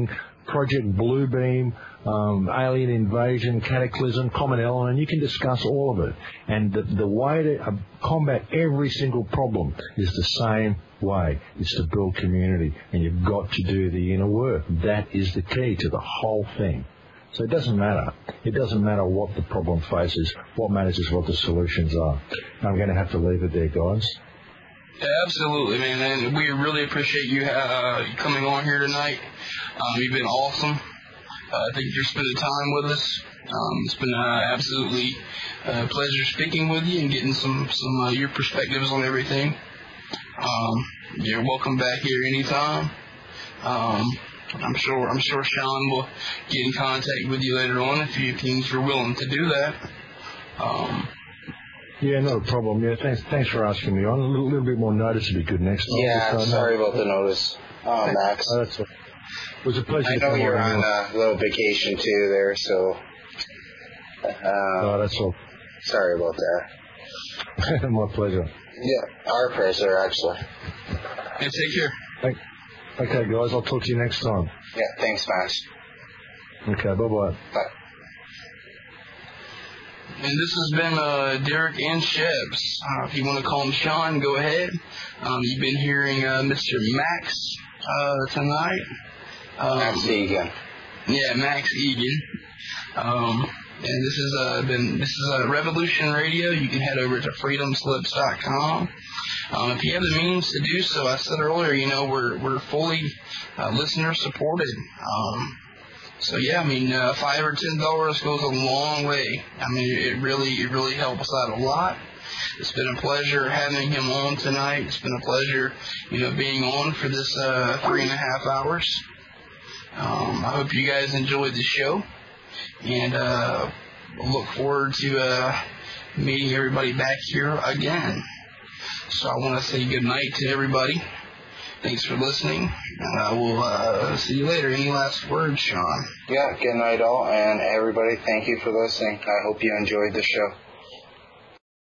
B: Project Bluebeam, um, alien invasion, cataclysm, common element. You can discuss all of it. And the, the way to uh, combat every single problem is the same way. It's to build community. And you've got to do the inner work. That is the key to the whole thing. So it doesn't matter. It doesn't matter what the problem faces. What matters is what the solutions are. I'm going to have to leave it there, guys.
C: Yeah, absolutely, man. And we really appreciate you uh, coming on here tonight. Um, you've been awesome. Uh, thank you for spending time with us. Um, it's been uh, absolutely a pleasure speaking with you and getting some some uh, your perspectives on everything. Um, you're welcome back here anytime. Um, I'm sure I'm sure Sean will get in contact with you later on if you if you're willing to do that. Um,
B: yeah, not a problem. Yeah, thanks thanks for asking me on. A little, little bit more notice would be good next time.
A: Yeah, uh, sorry no. about the notice, oh, Max.
B: Oh, that's a, it was a pleasure.
A: I
B: to
A: know
B: come
A: you're
B: on,
A: on a little vacation too there, so. Uh,
B: oh, that's all.
A: Sorry about
B: that. My pleasure.
A: Yeah, our pleasure actually.
C: Yeah, take care.
B: Thank, okay, guys, I'll talk to you next time.
A: Yeah, thanks, Max.
B: Okay, bye-bye.
A: Bye.
C: And this has been uh, Derek and Shebs. Uh, if you want to call him Sean, go ahead. Um, you've been hearing uh, Mister Max uh, tonight. Um,
A: Max Egan.
C: Yeah, Max Egan. Um, and this has uh, been this is uh, Revolution Radio. You can head over to freedom slips dot com. Um, if you have the means to do so, I said earlier, you know, we're we're fully uh, listener supported. Um, So yeah, I mean, uh, five or ten dollars goes a long way. I mean, it really, it really helps out a lot. It's been a pleasure having him on tonight. It's been a pleasure, you know, being on for this uh, three and a half hours. Um, I hope you guys enjoyed the show, and uh, look forward to uh, meeting everybody back here again. So I want to say good night to everybody. Thanks for listening, and I will uh, see you later. Any last words, Sean?
A: Yeah, good night all, and everybody, thank you for listening. I hope you enjoyed the show.